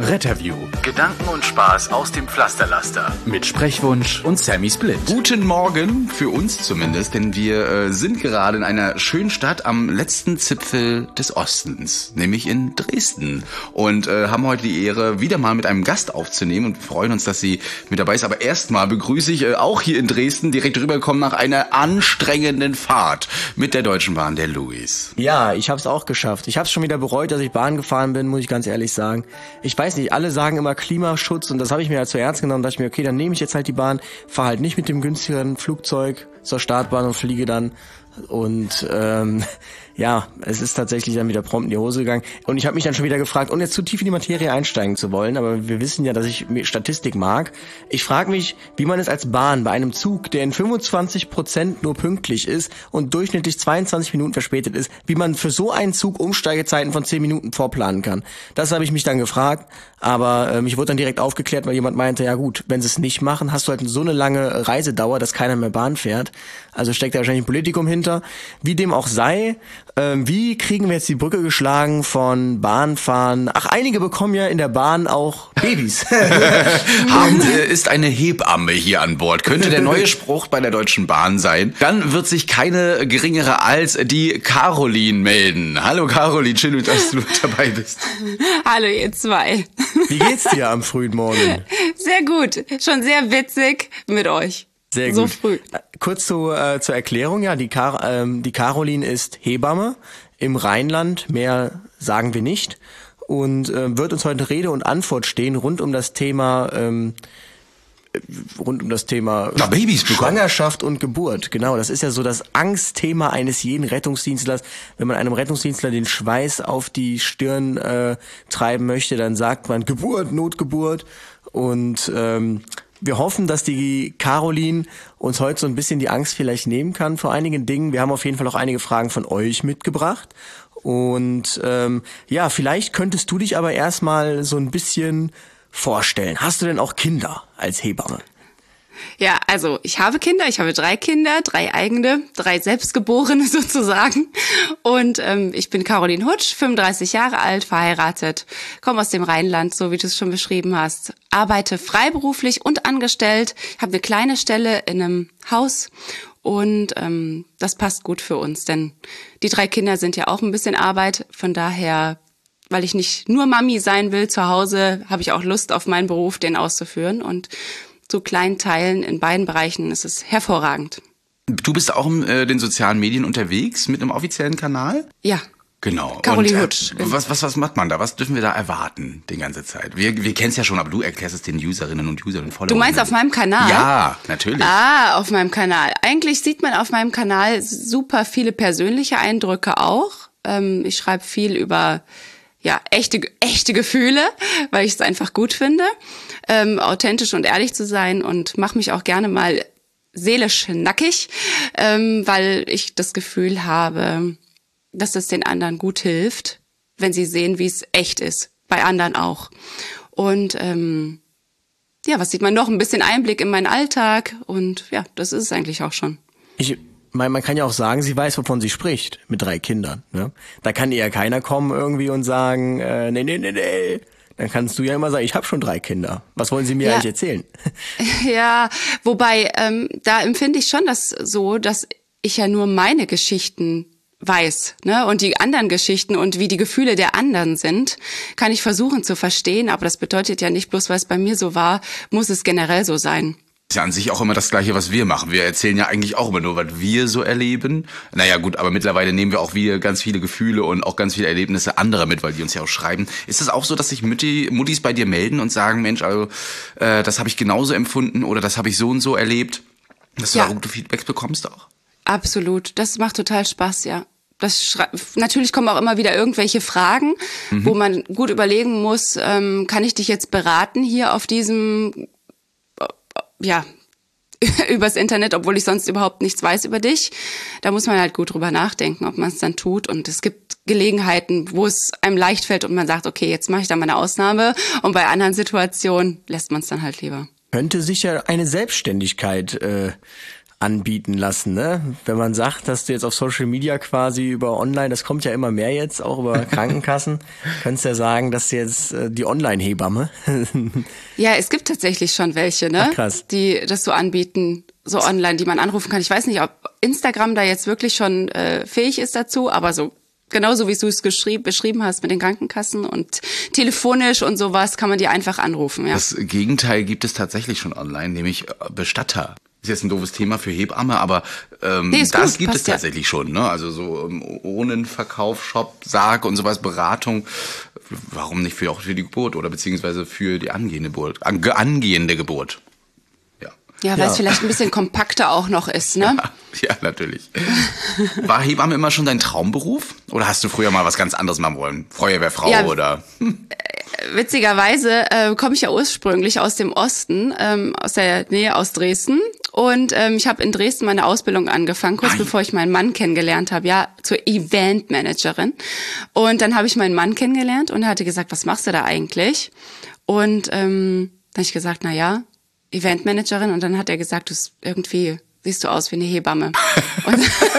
Retterview. Gedanken und Spaß aus dem Pflasterlaster. Mit Sprechwunsch und Sammy Split. Guten Morgen, für uns zumindest, denn wir sind gerade in einer schönen Stadt am letzten Zipfel des Ostens, nämlich in Dresden. Und haben heute die Ehre, wieder mal mit einem Gast aufzunehmen und freuen uns, dass sie mit dabei ist. Aber erstmal begrüße ich auch hier in Dresden direkt rübergekommen nach einer anstrengenden Fahrt mit der Deutschen Bahn, der Luis. Ja, ich habe es auch geschafft. Ich habe es schon wieder bereut, dass ich Bahn gefahren bin, muss ich ganz ehrlich sagen. Ich weiß nicht, alle sagen immer Klimaschutz und das habe ich mir halt zu Ernst genommen. Da dachte ich mir, okay, dann nehme ich jetzt halt die Bahn, fahre halt nicht mit dem günstigeren Flugzeug zur Startbahn und fliege dann. Und ja, es ist tatsächlich dann wieder prompt in die Hose gegangen. Und ich habe mich dann schon wieder gefragt, ohne jetzt zu tief in die Materie einsteigen zu wollen, aber wir wissen ja, dass ich Statistik mag. Ich frage mich, wie man es als Bahn bei einem Zug, der in 25% nur pünktlich ist und durchschnittlich 22 Minuten verspätet ist, wie man für so einen Zug Umsteigezeiten von 10 Minuten vorplanen kann. Das habe ich mich dann gefragt, aber ich wurde dann direkt aufgeklärt, weil jemand meinte, ja gut, wenn sie es nicht machen, hast du halt so eine lange Reisedauer, dass keiner mehr Bahn fährt. Also steckt da wahrscheinlich ein Politikum hinter. Wie dem auch sei, wie kriegen wir jetzt die Brücke geschlagen von Bahnfahren? Ach, einige bekommen ja in der Bahn auch Babys. Ist eine Hebamme hier an Bord. Könnte der neue Spruch bei der Deutschen Bahn sein. Dann wird sich keine geringere als die Caroline melden. Hallo Caroline, schön, dass du dabei bist. Hallo ihr zwei. Wie geht's dir am frühen Morgen? Sehr gut, schon sehr witzig mit euch. Sehr gut. So früh. Kurz zur Erklärung, ja, die Caroline ist Hebamme im Rheinland, mehr sagen wir nicht, und wird uns heute Rede und Antwort stehen rund um das Thema Babys bekommen. Schwangerschaft und Geburt. Genau, das ist ja so das Angstthema eines jeden Rettungsdienstlers. Wenn man einem Rettungsdienstler den Schweiß auf die Stirn treiben möchte, dann sagt man Geburt, Notgeburt. Und wir hoffen, dass die Caroline uns heute so ein bisschen die Angst vielleicht nehmen kann vor einigen Dingen. Wir haben auf jeden Fall auch einige Fragen von euch mitgebracht. Und ja, vielleicht könntest du dich aber erstmal so ein bisschen vorstellen. Hast du denn auch Kinder als Hebamme? Ja, also ich habe Kinder, ich habe 3 Kinder, 3 eigene, 3 selbstgeborene sozusagen. Und ich bin Caroline Hutsch, 35 Jahre alt, verheiratet, komme aus dem Rheinland, so wie du es schon beschrieben hast. Arbeite freiberuflich und angestellt, habe eine kleine Stelle in einem Haus und das passt gut für uns, denn die 3 Kinder sind ja auch ein bisschen Arbeit, von daher, weil ich nicht nur Mami sein will zu Hause, habe ich auch Lust auf meinen Beruf, den auszuführen, und zu kleinen Teilen in beiden Bereichen ist es hervorragend. Du bist auch in den sozialen Medien unterwegs mit einem offiziellen Kanal? Ja. Genau. Caroline Hutsch. Was macht man da? Was dürfen wir da erwarten die ganze Zeit? Wir kennen es ja schon, aber du erklärst es den Userinnen und Usern und Followern. Du meinst auf meinem Kanal? Ja, natürlich. Ah, auf meinem Kanal. Eigentlich sieht man auf meinem Kanal super viele persönliche Eindrücke auch. Ich schreibe viel über echte Gefühle, weil ich es einfach gut finde, authentisch und ehrlich zu sein, und mache mich auch gerne mal seelisch nackig, weil ich das Gefühl habe, dass es den anderen gut hilft, wenn sie sehen, wie es echt ist, bei anderen auch. Und was sieht man noch? Ein bisschen Einblick in meinen Alltag, und ja, das ist es eigentlich auch schon. Man kann ja auch sagen, sie weiß, wovon sie spricht, mit 3 Kindern. Ne? Da kann ihr ja keiner kommen irgendwie und sagen, nee. Dann kannst du ja immer sagen, ich habe schon 3 Kinder. Was wollen sie mir eigentlich erzählen? Ja, wobei, da empfinde ich schon das so, dass ich ja nur meine Geschichten weiß, ne? Und die anderen Geschichten und wie die Gefühle der anderen sind, kann ich versuchen zu verstehen. Aber das bedeutet ja nicht, bloß weil es bei mir so war, muss es generell so sein. Ist ja an sich auch immer das Gleiche, was wir machen. Wir erzählen ja eigentlich auch immer nur, was wir so erleben. Naja gut, aber mittlerweile nehmen wir auch wieder ganz viele Gefühle und auch ganz viele Erlebnisse anderer mit, weil die uns ja auch schreiben. Ist es auch so, dass sich Muttis bei dir melden und sagen, Mensch, also das habe ich genauso empfunden oder das habe ich so und so erlebt, dass du da gute Feedbacks bekommst auch? Absolut, das macht total Spaß, ja. Natürlich kommen auch immer wieder irgendwelche Fragen, wo man gut überlegen muss, kann ich dich jetzt beraten hier auf diesem übers Internet, obwohl ich sonst überhaupt nichts weiß über dich. Da muss man halt gut drüber nachdenken, ob man es dann tut. Und es gibt Gelegenheiten, wo es einem leicht fällt und man sagt, okay, jetzt mache ich da mal eine Ausnahme. Und bei anderen Situationen lässt man es dann halt lieber. Könnte sicher eine Selbstständigkeit anbieten lassen, ne? Wenn man sagt, dass du jetzt auf Social Media quasi über Online, das kommt ja immer mehr jetzt, auch über Krankenkassen, könntest ja sagen, dass du jetzt die Online-Hebamme. Ja, es gibt tatsächlich schon welche, ne? Ach, krass. Die das so anbieten, so online, die man anrufen kann. Ich weiß nicht, ob Instagram da jetzt wirklich schon fähig ist dazu, aber so genauso wie du es beschrieben hast mit den Krankenkassen und telefonisch und sowas, kann man die einfach anrufen. Ja. Das Gegenteil gibt es tatsächlich schon online, nämlich Bestatter. Ist jetzt ein doofes Thema für Hebamme, aber Nee, das gut, gibt es passt ja. tatsächlich schon. Ne? Also so Urnenverkauf, Shop, Sarg und sowas, Beratung. Warum nicht auch für die Geburt oder beziehungsweise für die angehende Geburt? Ja, weil es vielleicht ein bisschen kompakter auch noch ist, ne? Ja, natürlich. War Hebamme immer schon dein Traumberuf? Oder hast du früher mal was ganz anderes machen wollen? Feuerwehrfrau Ja, oder? Witzigerweise komme ich ja ursprünglich aus dem Osten, aus der Nähe aus Dresden. Und ich habe in Dresden meine Ausbildung angefangen, kurz bevor ich meinen Mann kennengelernt habe, ja, zur Eventmanagerin. Und dann habe ich meinen Mann kennengelernt und er hatte gesagt, was machst du da eigentlich? Und dann habe ich gesagt, na ja, Eventmanagerin. Und dann hat er gesagt, irgendwie siehst du aus wie eine Hebamme. Und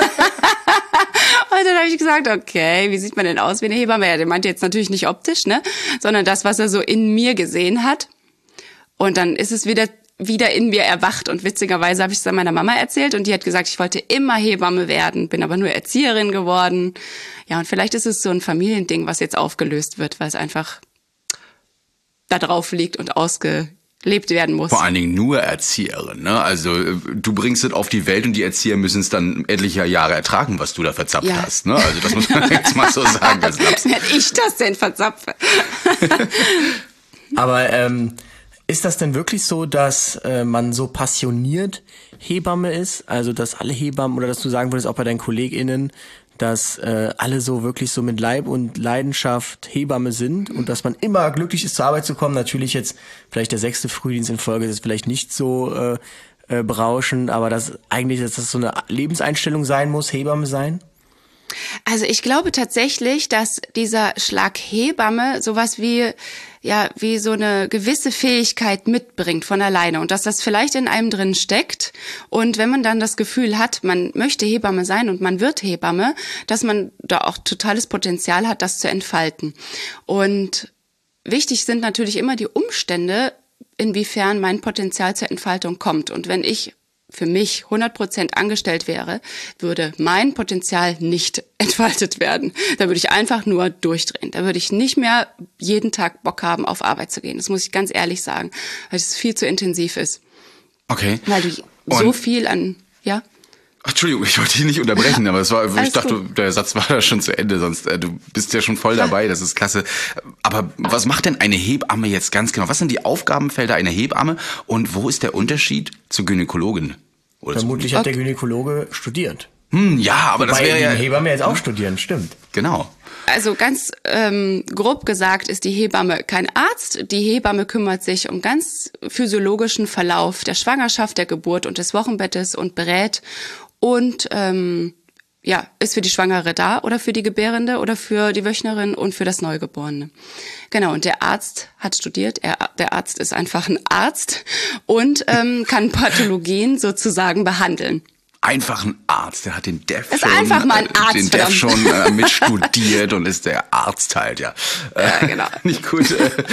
dann habe ich gesagt, okay, wie sieht man denn aus wie eine Hebamme? Ja, der meinte jetzt natürlich nicht optisch, ne, sondern das, was er so in mir gesehen hat. Und dann ist es wieder in mir erwacht. Und witzigerweise habe ich es dann meiner Mama erzählt und die hat gesagt, ich wollte immer Hebamme werden, bin aber nur Erzieherin geworden. Ja, und vielleicht ist es so ein Familiending, was jetzt aufgelöst wird, weil es einfach da drauf liegt und ausgelebt werden muss. Vor allen Dingen nur Erzieherin, ne? Also du bringst es auf die Welt und die Erzieher müssen es dann etliche Jahre ertragen, was du da verzapft hast, ne? Also das muss man jetzt mal so sagen. Das Wenn ich das denn verzapfe. Aber ist das denn wirklich so, dass man so passioniert Hebamme ist? Also dass alle Hebammen, oder dass du sagen würdest, auch bei deinen KollegInnen, dass alle so wirklich so mit Leib und Leidenschaft Hebamme sind und dass man immer glücklich ist, zur Arbeit zu kommen. Natürlich jetzt vielleicht der 6. Frühdienst in Folge ist vielleicht nicht so berauschend, aber dass das so eine Lebenseinstellung sein muss, Hebamme sein? Also ich glaube tatsächlich, dass dieser Schlag Hebamme sowas wie so eine gewisse Fähigkeit mitbringt von alleine und dass das vielleicht in einem drin steckt. Und wenn man dann das Gefühl hat, man möchte Hebamme sein und man wird Hebamme, dass man da auch totales Potenzial hat, das zu entfalten. Und wichtig sind natürlich immer die Umstände, inwiefern mein Potenzial zur Entfaltung kommt. Und wenn ich für mich 100% angestellt wäre, würde mein Potenzial nicht entfaltet werden. Da würde ich einfach nur durchdrehen. Da würde ich nicht mehr jeden Tag Bock haben, auf Arbeit zu gehen. Das muss ich ganz ehrlich sagen, weil es viel zu intensiv ist. Okay. Weil du so viel ja? Ach, Entschuldigung, ich wollte dich nicht unterbrechen, aber ich dachte, gut. der Satz war da schon zu Ende, sonst du bist ja schon voll dabei, das ist klasse. Aber was macht denn eine Hebamme jetzt ganz genau? Was sind die Aufgabenfelder einer Hebamme und wo ist der Unterschied zur Gynäkologin? Oder Vermutlich hat der Gynäkologe studiert. Ja, aber das wäre ja... Die Hebamme jetzt auch studieren, stimmt. Genau. Also ganz grob gesagt ist die Hebamme kein Arzt. Die Hebamme kümmert sich um ganz physiologischen Verlauf der Schwangerschaft, der Geburt und des Wochenbettes und berät und ist für die Schwangere da oder für die Gebärende oder für die Wöchnerin und für das Neugeborene. Genau, und der Arzt hat studiert, der Arzt ist einfach ein Arzt und kann Pathologien sozusagen behandeln. Einfach ein Arzt, der hat den Dev ist einfach mal ein Arzt, den Dev schon mitstudiert und ist der Arzt halt, ja. Ja, genau. Nicht gut.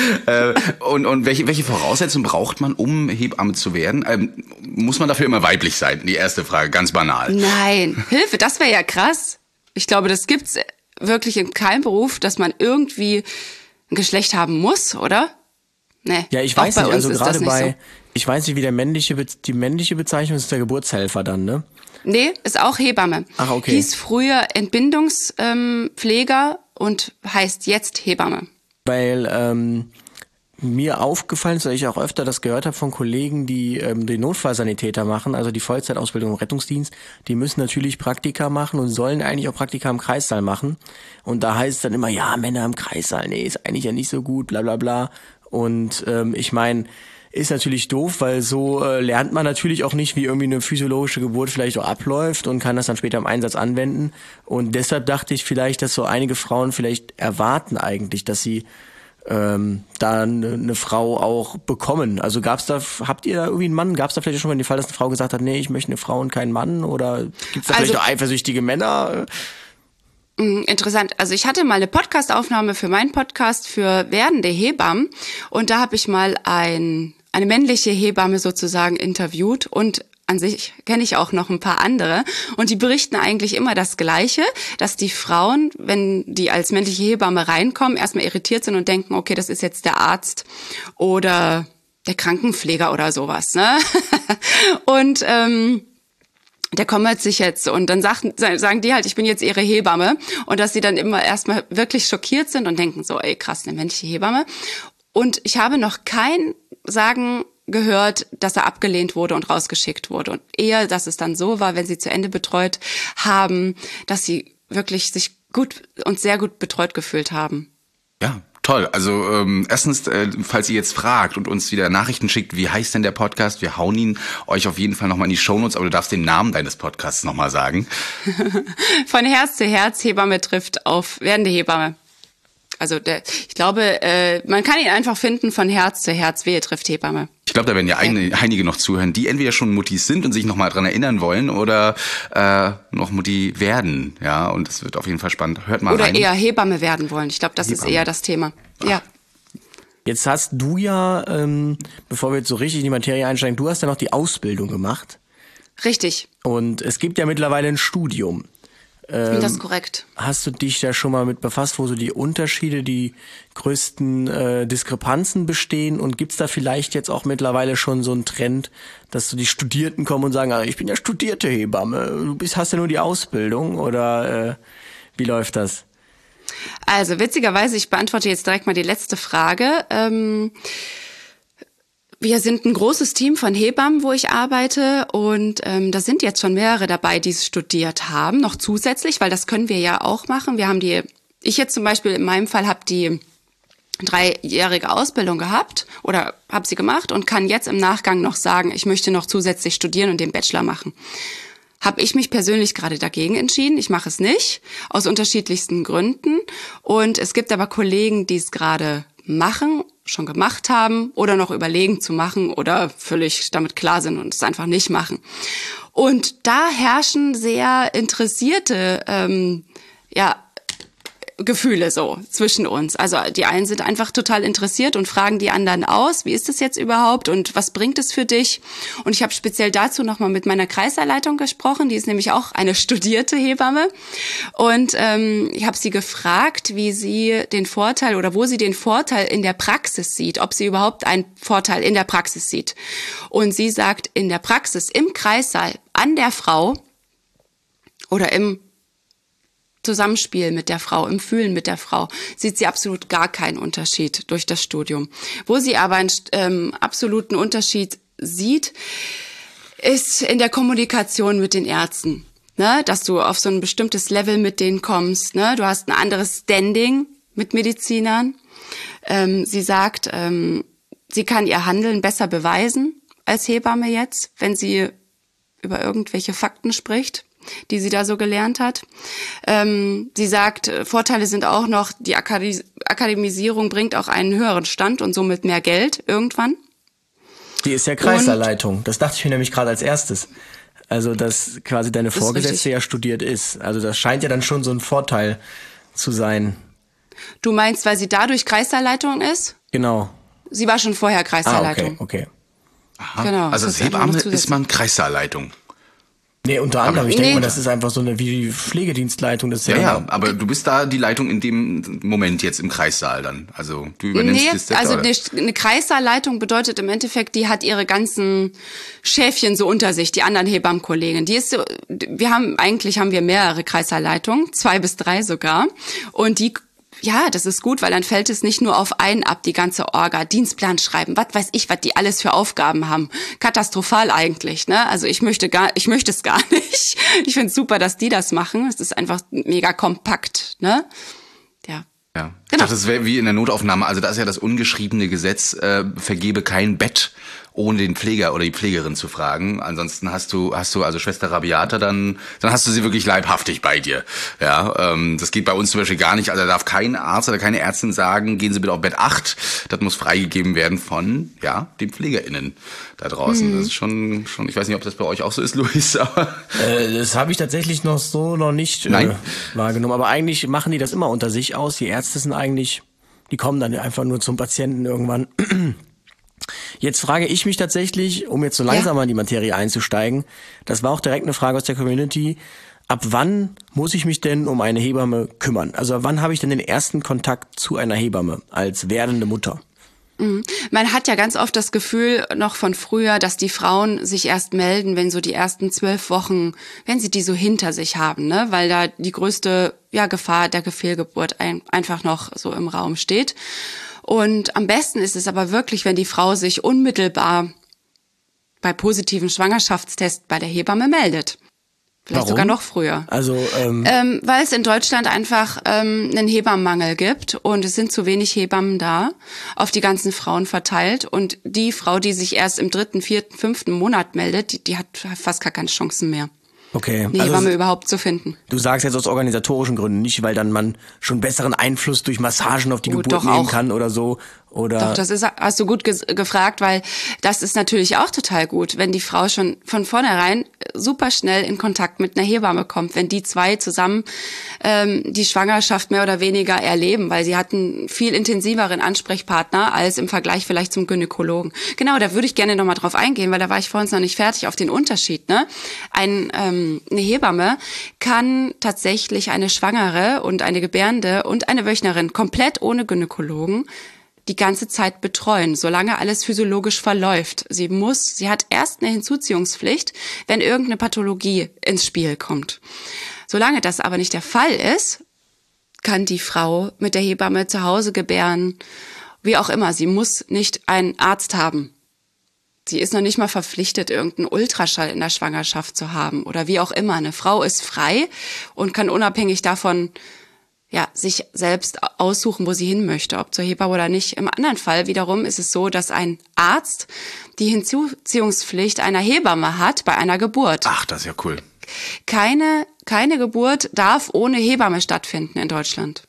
Und welche Voraussetzungen braucht man, um Hebamme zu werden? Muss man dafür immer weiblich sein? Die erste Frage, ganz banal. Nein, Hilfe, das wäre ja krass. Ich glaube, das gibt's wirklich in keinem Beruf, dass man irgendwie ein Geschlecht haben muss, oder? Nee. Ja, ich weiß nicht, also gerade so. Ich weiß nicht, wie die männliche Bezeichnung ist, der Geburtshelfer dann, ne? Nee, ist auch Hebamme. Ach, okay. Hieß früher Entbindungspfleger und heißt jetzt Hebamme. Weil mir aufgefallen ist, weil ich auch öfter das gehört habe von Kollegen, die den Notfallsanitäter machen, also die Vollzeitausbildung im Rettungsdienst, die müssen natürlich Praktika machen und sollen eigentlich auch Praktika im Kreissaal machen. Und da heißt es dann immer, ja, Männer im Kreissaal, nee, ist eigentlich ja nicht so gut, bla bla bla. Und ich meine, ist natürlich doof, weil so lernt man natürlich auch nicht, wie irgendwie eine physiologische Geburt vielleicht auch abläuft und kann das dann später im Einsatz anwenden. Und deshalb dachte ich vielleicht, dass so einige Frauen vielleicht erwarten eigentlich, dass sie da eine Frau auch bekommen? Also habt ihr da irgendwie einen Mann? Gab es da vielleicht schon mal den Fall, dass eine Frau gesagt hat, nee, ich möchte eine Frau und keinen Mann? Oder gibt es da vielleicht auch eifersüchtige Männer? Interessant. Also ich hatte mal eine Podcast-Aufnahme für meinen Podcast für werdende Hebammen und da habe ich mal eine männliche Hebamme sozusagen interviewt und an sich kenne ich auch noch ein paar andere und die berichten eigentlich immer das Gleiche, dass die Frauen, wenn die als männliche Hebamme reinkommen, erstmal irritiert sind und denken, okay, das ist jetzt der Arzt oder der Krankenpfleger oder sowas, ne? Und der kümmert sich jetzt und dann sagen die halt, ich bin jetzt ihre Hebamme und dass sie dann immer erstmal wirklich schockiert sind und denken so, ey krass, eine männliche Hebamme. Und ich habe noch kein Sagen gehört, dass er abgelehnt wurde und rausgeschickt wurde und eher, dass es dann so war, wenn sie zu Ende betreut haben, dass sie wirklich sich gut und sehr gut betreut gefühlt haben. Ja. Toll, also erstens, falls ihr jetzt fragt und uns wieder Nachrichten schickt, wie heißt denn der Podcast? Wir hauen ihn euch auf jeden Fall nochmal in die Shownotes, aber du darfst den Namen deines Podcasts nochmal sagen. Von Herz zu Herz, Hebamme trifft auf werdende Hebamme. Also ich glaube, man kann ihn einfach finden, von Herz zu Herz, Wehe trifft Hebamme. Ich glaube, da werden ja einige noch zuhören, die entweder schon Muttis sind und sich nochmal dran erinnern wollen oder noch Mutti werden. Ja, und es wird auf jeden Fall spannend. Hört mal rein. Oder eher Hebamme werden wollen. Ich glaube, das ist eher das Thema. Ja. Jetzt hast du ja, bevor wir jetzt so richtig in die Materie einsteigen, du hast ja noch die Ausbildung gemacht. Richtig. Und es gibt ja mittlerweile ein Studium. Das ist korrekt. Hast du dich da schon mal mit befasst, wo so die Unterschiede, die größten Diskrepanzen bestehen? Und gibt's da vielleicht jetzt auch mittlerweile schon so einen Trend, dass so die Studierten kommen und sagen, ich bin ja studierte Hebamme, hast ja nur die Ausbildung? Oder wie läuft das? Also witzigerweise, ich beantworte jetzt direkt mal die letzte Frage. Wir sind ein großes Team von Hebammen, wo ich arbeite und da sind jetzt schon mehrere dabei, die es studiert haben, noch zusätzlich, weil das können wir ja auch machen. Ich jetzt zum Beispiel in meinem Fall habe die 3-jährige Ausbildung gehabt oder habe sie gemacht und kann jetzt im Nachgang noch sagen, ich möchte noch zusätzlich studieren und den Bachelor machen. Habe ich mich persönlich gerade dagegen entschieden. Ich mache es nicht, aus unterschiedlichsten Gründen. Und es gibt aber Kollegen, die es gerade machen, schon gemacht haben oder noch überlegen zu machen oder völlig damit klar sind und es einfach nicht machen. Und da herrschen sehr interessierte Gefühle so zwischen uns. Also die einen sind einfach total interessiert und fragen die anderen aus, wie ist das jetzt überhaupt und was bringt es für dich? Und ich habe speziell dazu nochmal mit meiner Kreisleitleitung gesprochen, die ist nämlich auch eine studierte Hebamme. Und ich habe sie gefragt, wie sie den Vorteil oder wo sie den Vorteil in der Praxis sieht, ob sie überhaupt einen Vorteil in der Praxis sieht. Und sie sagt, in der Praxis, im Kreissaal, an der Frau oder im Zusammenspiel mit der Frau, im Fühlen mit der Frau, sieht sie absolut gar keinen Unterschied durch das Studium. Wo sie aber einen absoluten Unterschied sieht, ist in der Kommunikation mit den Ärzten. Ne? Dass du auf so ein bestimmtes Level mit denen kommst. Ne? Du hast ein anderes Standing mit Medizinern. Sie sagt, sie kann ihr Handeln besser beweisen als Hebamme jetzt, wenn sie über irgendwelche Fakten spricht, die sie da so gelernt hat. Sie sagt, Vorteile sind auch noch, die Akademisierung bringt auch einen höheren Stand und somit mehr Geld irgendwann. Die ist ja Kreisleitleitung. Das dachte ich mir nämlich gerade als erstes. Also, dass quasi deine Vorgesetzte ja studiert ist. Also, das scheint ja dann schon so ein Vorteil zu sein. Du meinst, weil sie dadurch Kreisleitleitung ist? Genau. Sie war schon vorher Kreisleitleitung. Okay. Aha. Genau. Also als Hebamme ist man Kreissaalleitung. Nee, unter anderem. Ich denke mal, das ist einfach so eine wie die Pflegedienstleitung. Das ist Ja, aber du bist da die Leitung in dem Moment jetzt im Kreissaal dann. Also du übernimmst das Zepter, also oder? eine Kreissaalleitung bedeutet im Endeffekt, die hat ihre ganzen Schäfchen so unter sich, die anderen Hebammenkollegen. Eigentlich haben wir mehrere Kreissaalleitungen, 2 bis 3 sogar. Und das ist gut, weil dann fällt es nicht nur auf einen ab, die ganze Orga, Dienstplan schreiben, was weiß ich, was die alles für Aufgaben haben. Katastrophal eigentlich, ne? Also ich möchte es gar nicht. Ich finde es super, dass die das machen. Es ist einfach mega kompakt, ne? Ja. Ja. Ich dachte, das wäre wie in der Notaufnahme. Also da ist ja das ungeschriebene Gesetz, vergebe kein Bett ohne den Pfleger oder die Pflegerin zu fragen. Ansonsten hast du also Schwester Rabiata, dann hast du sie wirklich leibhaftig bei dir. Ja, das geht bei uns zum Beispiel gar nicht. Also da darf kein Arzt oder keine Ärztin sagen, gehen Sie bitte auf Bett 8. Das muss freigegeben werden von, den PflegerInnen da draußen. Das ist schon, ich weiß nicht, ob das bei euch auch so ist, Luis, aber Das habe ich tatsächlich noch nicht wahrgenommen. Aber eigentlich machen die das immer unter sich aus. Die Ärzte sind eigentlich, die kommen dann einfach nur zum Patienten irgendwann. Jetzt frage ich mich tatsächlich, um jetzt so langsam mal in die Materie einzusteigen, das war auch direkt eine Frage aus der Community, ab wann muss ich mich denn um eine Hebamme kümmern? Also wann habe ich denn den ersten Kontakt zu einer Hebamme als werdende Mutter? Man hat ja ganz oft das Gefühl noch von früher, dass die Frauen sich erst melden, wenn so die ersten 12 Wochen, wenn sie die so hinter sich haben, ne? Weil da die größte Gefahr der Fehlgeburt einfach noch so im Raum steht. Und am besten ist es aber wirklich, wenn die Frau sich unmittelbar bei positiven Schwangerschaftstests bei der Hebamme meldet. Vielleicht Warum? sogar noch früher. Also weil es in Deutschland einfach einen Hebammenmangel gibt und es sind zu wenig Hebammen da, auf die ganzen Frauen verteilt. Und die Frau, die sich erst im 3., 4., 5. Monat meldet, die hat fast gar keine Chancen mehr, okay, eine Hebamme überhaupt zu finden. Du sagst jetzt aus organisatorischen Gründen, nicht weil dann man schon besseren Einfluss durch Massagen auf die Geburt doch nehmen auch. kann oder so. Oder Doch, hast du gut gefragt, weil das ist natürlich auch total gut, wenn die Frau schon von vornherein super schnell in Kontakt mit einer Hebamme kommt, wenn die zwei zusammen die Schwangerschaft mehr oder weniger erleben, weil sie hatten viel intensiveren Ansprechpartner als im Vergleich vielleicht zum Gynäkologen. Genau, da würde ich gerne nochmal drauf eingehen, weil da war ich vorhin noch nicht fertig auf den Unterschied. Ne? Eine Hebamme kann tatsächlich eine Schwangere und eine Gebärende und eine Wöchnerin komplett ohne Gynäkologen die ganze Zeit betreuen, solange alles physiologisch verläuft. Sie hat erst eine Hinzuziehungspflicht, wenn irgendeine Pathologie ins Spiel kommt. Solange das aber nicht der Fall ist, kann die Frau mit der Hebamme zu Hause gebären, wie auch immer. Sie muss nicht einen Arzt haben. Sie ist noch nicht mal verpflichtet, irgendeinen Ultraschall in der Schwangerschaft zu haben oder wie auch immer. Eine Frau ist frei und kann unabhängig davon sich selbst aussuchen, wo sie hin möchte, ob zur Hebamme oder nicht. Im anderen Fall wiederum ist es so, dass ein Arzt die Hinzuziehungspflicht einer Hebamme hat bei einer Geburt. ach, das ist ja cool. Keine Geburt darf ohne Hebamme stattfinden in Deutschland.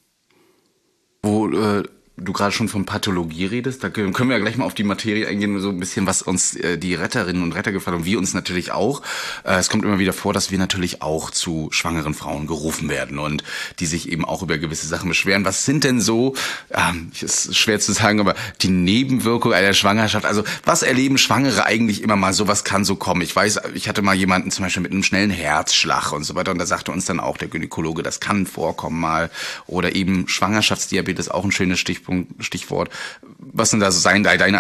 Wo du gerade schon von Pathologie redest, da können wir ja gleich mal auf die Materie eingehen, so ein bisschen, was uns die Retterinnen und Retter gefragt haben, wir uns natürlich auch. Es kommt immer wieder vor, dass wir natürlich auch zu schwangeren Frauen gerufen werden und die sich eben auch über gewisse Sachen beschweren. Was sind denn so, ist schwer zu sagen, aber die Nebenwirkungen einer Schwangerschaft, also was erleben Schwangere eigentlich immer mal, sowas kann so kommen. Ich weiß, ich hatte mal jemanden zum Beispiel mit einem schnellen Herzschlag und so weiter und da sagte uns dann auch der Gynäkologe, das kann vorkommen mal. Oder eben Schwangerschaftsdiabetes, auch ein schönes Stichwort. Was sind da so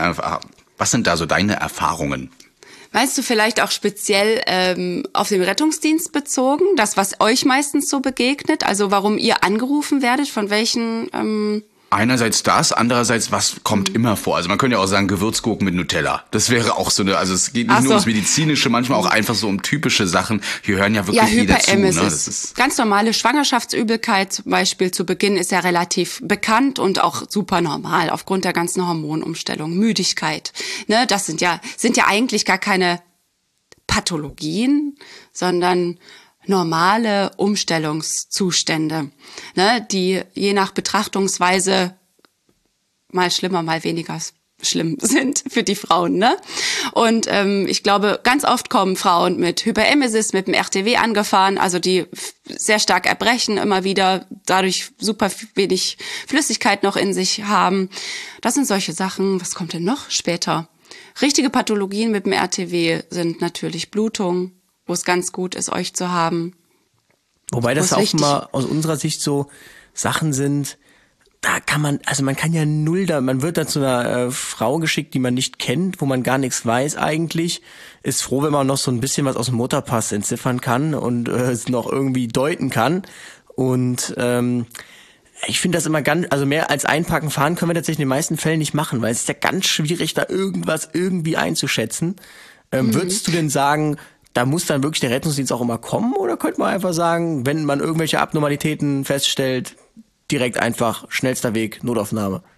deine Erfahrungen? Meinst du vielleicht auch speziell auf den Rettungsdienst bezogen, das, was euch meistens so begegnet? Also warum ihr angerufen werdet, von welchen... Einerseits das, andererseits, was kommt immer vor? Also man könnte ja auch sagen, Gewürzgurken mit Nutella. Das wäre auch so eine, also es geht nicht nur ums Medizinische, manchmal auch einfach so um typische Sachen. Hier hören ja wirklich jeder zu. Ne? Das ist ganz normale Schwangerschaftsübelkeit zum Beispiel zu Beginn ist ja relativ bekannt und auch super normal aufgrund der ganzen Hormonumstellung. Müdigkeit, ne, das sind ja eigentlich gar keine Pathologien, sondern normale Umstellungszustände, ne, die je nach Betrachtungsweise mal schlimmer, mal weniger schlimm sind für die Frauen, ne? Und ich glaube, ganz oft kommen Frauen mit Hyperemesis, mit dem RTW angefahren, also die sehr stark erbrechen immer wieder, dadurch super wenig Flüssigkeit noch in sich haben. Das sind solche Sachen. Was kommt denn noch später? Richtige Pathologien mit dem RTW sind natürlich Blutung, wo es ganz gut ist, euch zu haben. Wobei das auch mal aus unserer Sicht so Sachen sind, da kann man, also man kann ja man wird da zu einer Frau geschickt, die man nicht kennt, wo man gar nichts weiß eigentlich, ist froh, wenn man noch so ein bisschen was aus dem Mutterpass entziffern kann und es noch irgendwie deuten kann. Und ich finde das immer also mehr als einpacken fahren können wir tatsächlich in den meisten Fällen nicht machen, weil es ist ja ganz schwierig, da irgendwas irgendwie einzuschätzen. Würdest du denn sagen, da muss dann wirklich der Rettungsdienst auch immer kommen oder könnte man einfach sagen, wenn man irgendwelche Abnormalitäten feststellt, direkt einfach schnellster Weg, Notaufnahme?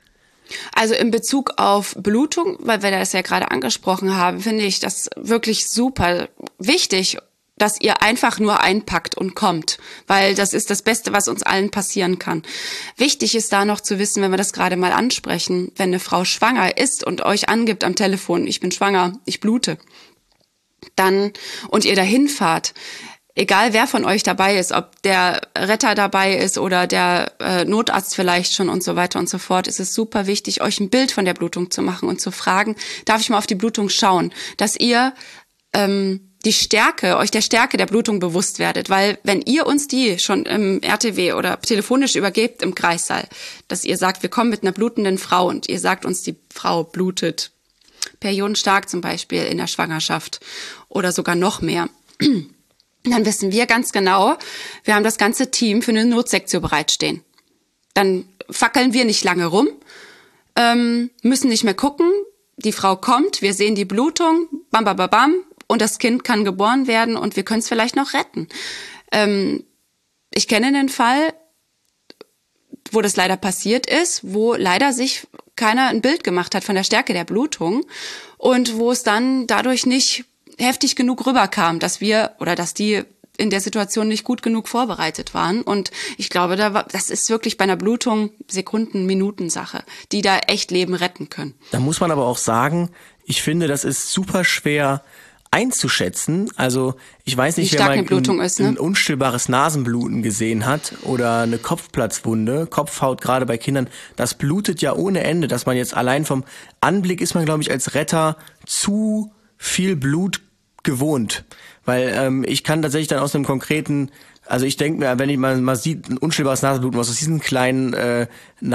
Also in Bezug auf Blutung, weil wir das ja gerade angesprochen haben, finde ich das wirklich super wichtig, dass ihr einfach nur einpackt und kommt, weil das ist das Beste, was uns allen passieren kann. Wichtig ist da noch zu wissen, wenn wir das gerade mal ansprechen, wenn eine Frau schwanger ist und euch angibt am Telefon, ich bin schwanger, ich blute, dann und ihr dahin fahrt, egal wer von euch dabei ist, ob der Retter dabei ist oder der Notarzt vielleicht schon und so weiter und so fort, ist es super wichtig, euch ein Bild von der Blutung zu machen und zu fragen, darf ich mal auf die Blutung schauen, dass ihr euch der Stärke der Blutung bewusst werdet, weil wenn ihr uns die schon im RTW oder telefonisch übergebt im Kreissaal, dass ihr sagt, wir kommen mit einer blutenden Frau und ihr sagt uns, die Frau blutet periodenstark zum Beispiel in der Schwangerschaft oder sogar noch mehr, dann wissen wir ganz genau, wir haben das ganze Team für eine Notsektion bereitstehen. Dann fackeln wir nicht lange rum, müssen nicht mehr gucken, die Frau kommt, wir sehen die Blutung, bam, bam, bam, bam, und das Kind kann geboren werden und wir können es vielleicht noch retten. Ich kenne einen Fall, wo das leider passiert ist, wo leider sich keiner ein Bild gemacht hat von der Stärke der Blutung und wo es dann dadurch nicht heftig genug rüberkam, dass die in der Situation nicht gut genug vorbereitet waren. Und ich glaube, das ist wirklich bei einer Blutung Sekunden-, Minuten-Sache, die da echt Leben retten können. Da muss man aber auch sagen, ich finde, das ist super schwer einzuschätzen. Also ich weiß nicht, wer mal ein unstillbares Nasenbluten gesehen hat oder eine Kopfplatzwunde, Kopfhaut gerade bei Kindern, das blutet ja ohne Ende, dass man jetzt allein vom Anblick ist man, glaube ich, als Retter zu viel Blut gewohnt. Weil ich kann tatsächlich dann aus einem konkreten, also ich denke mir, wenn ich mal sieht, ein unstillbares Nasenbluten, was aus diesen kleinen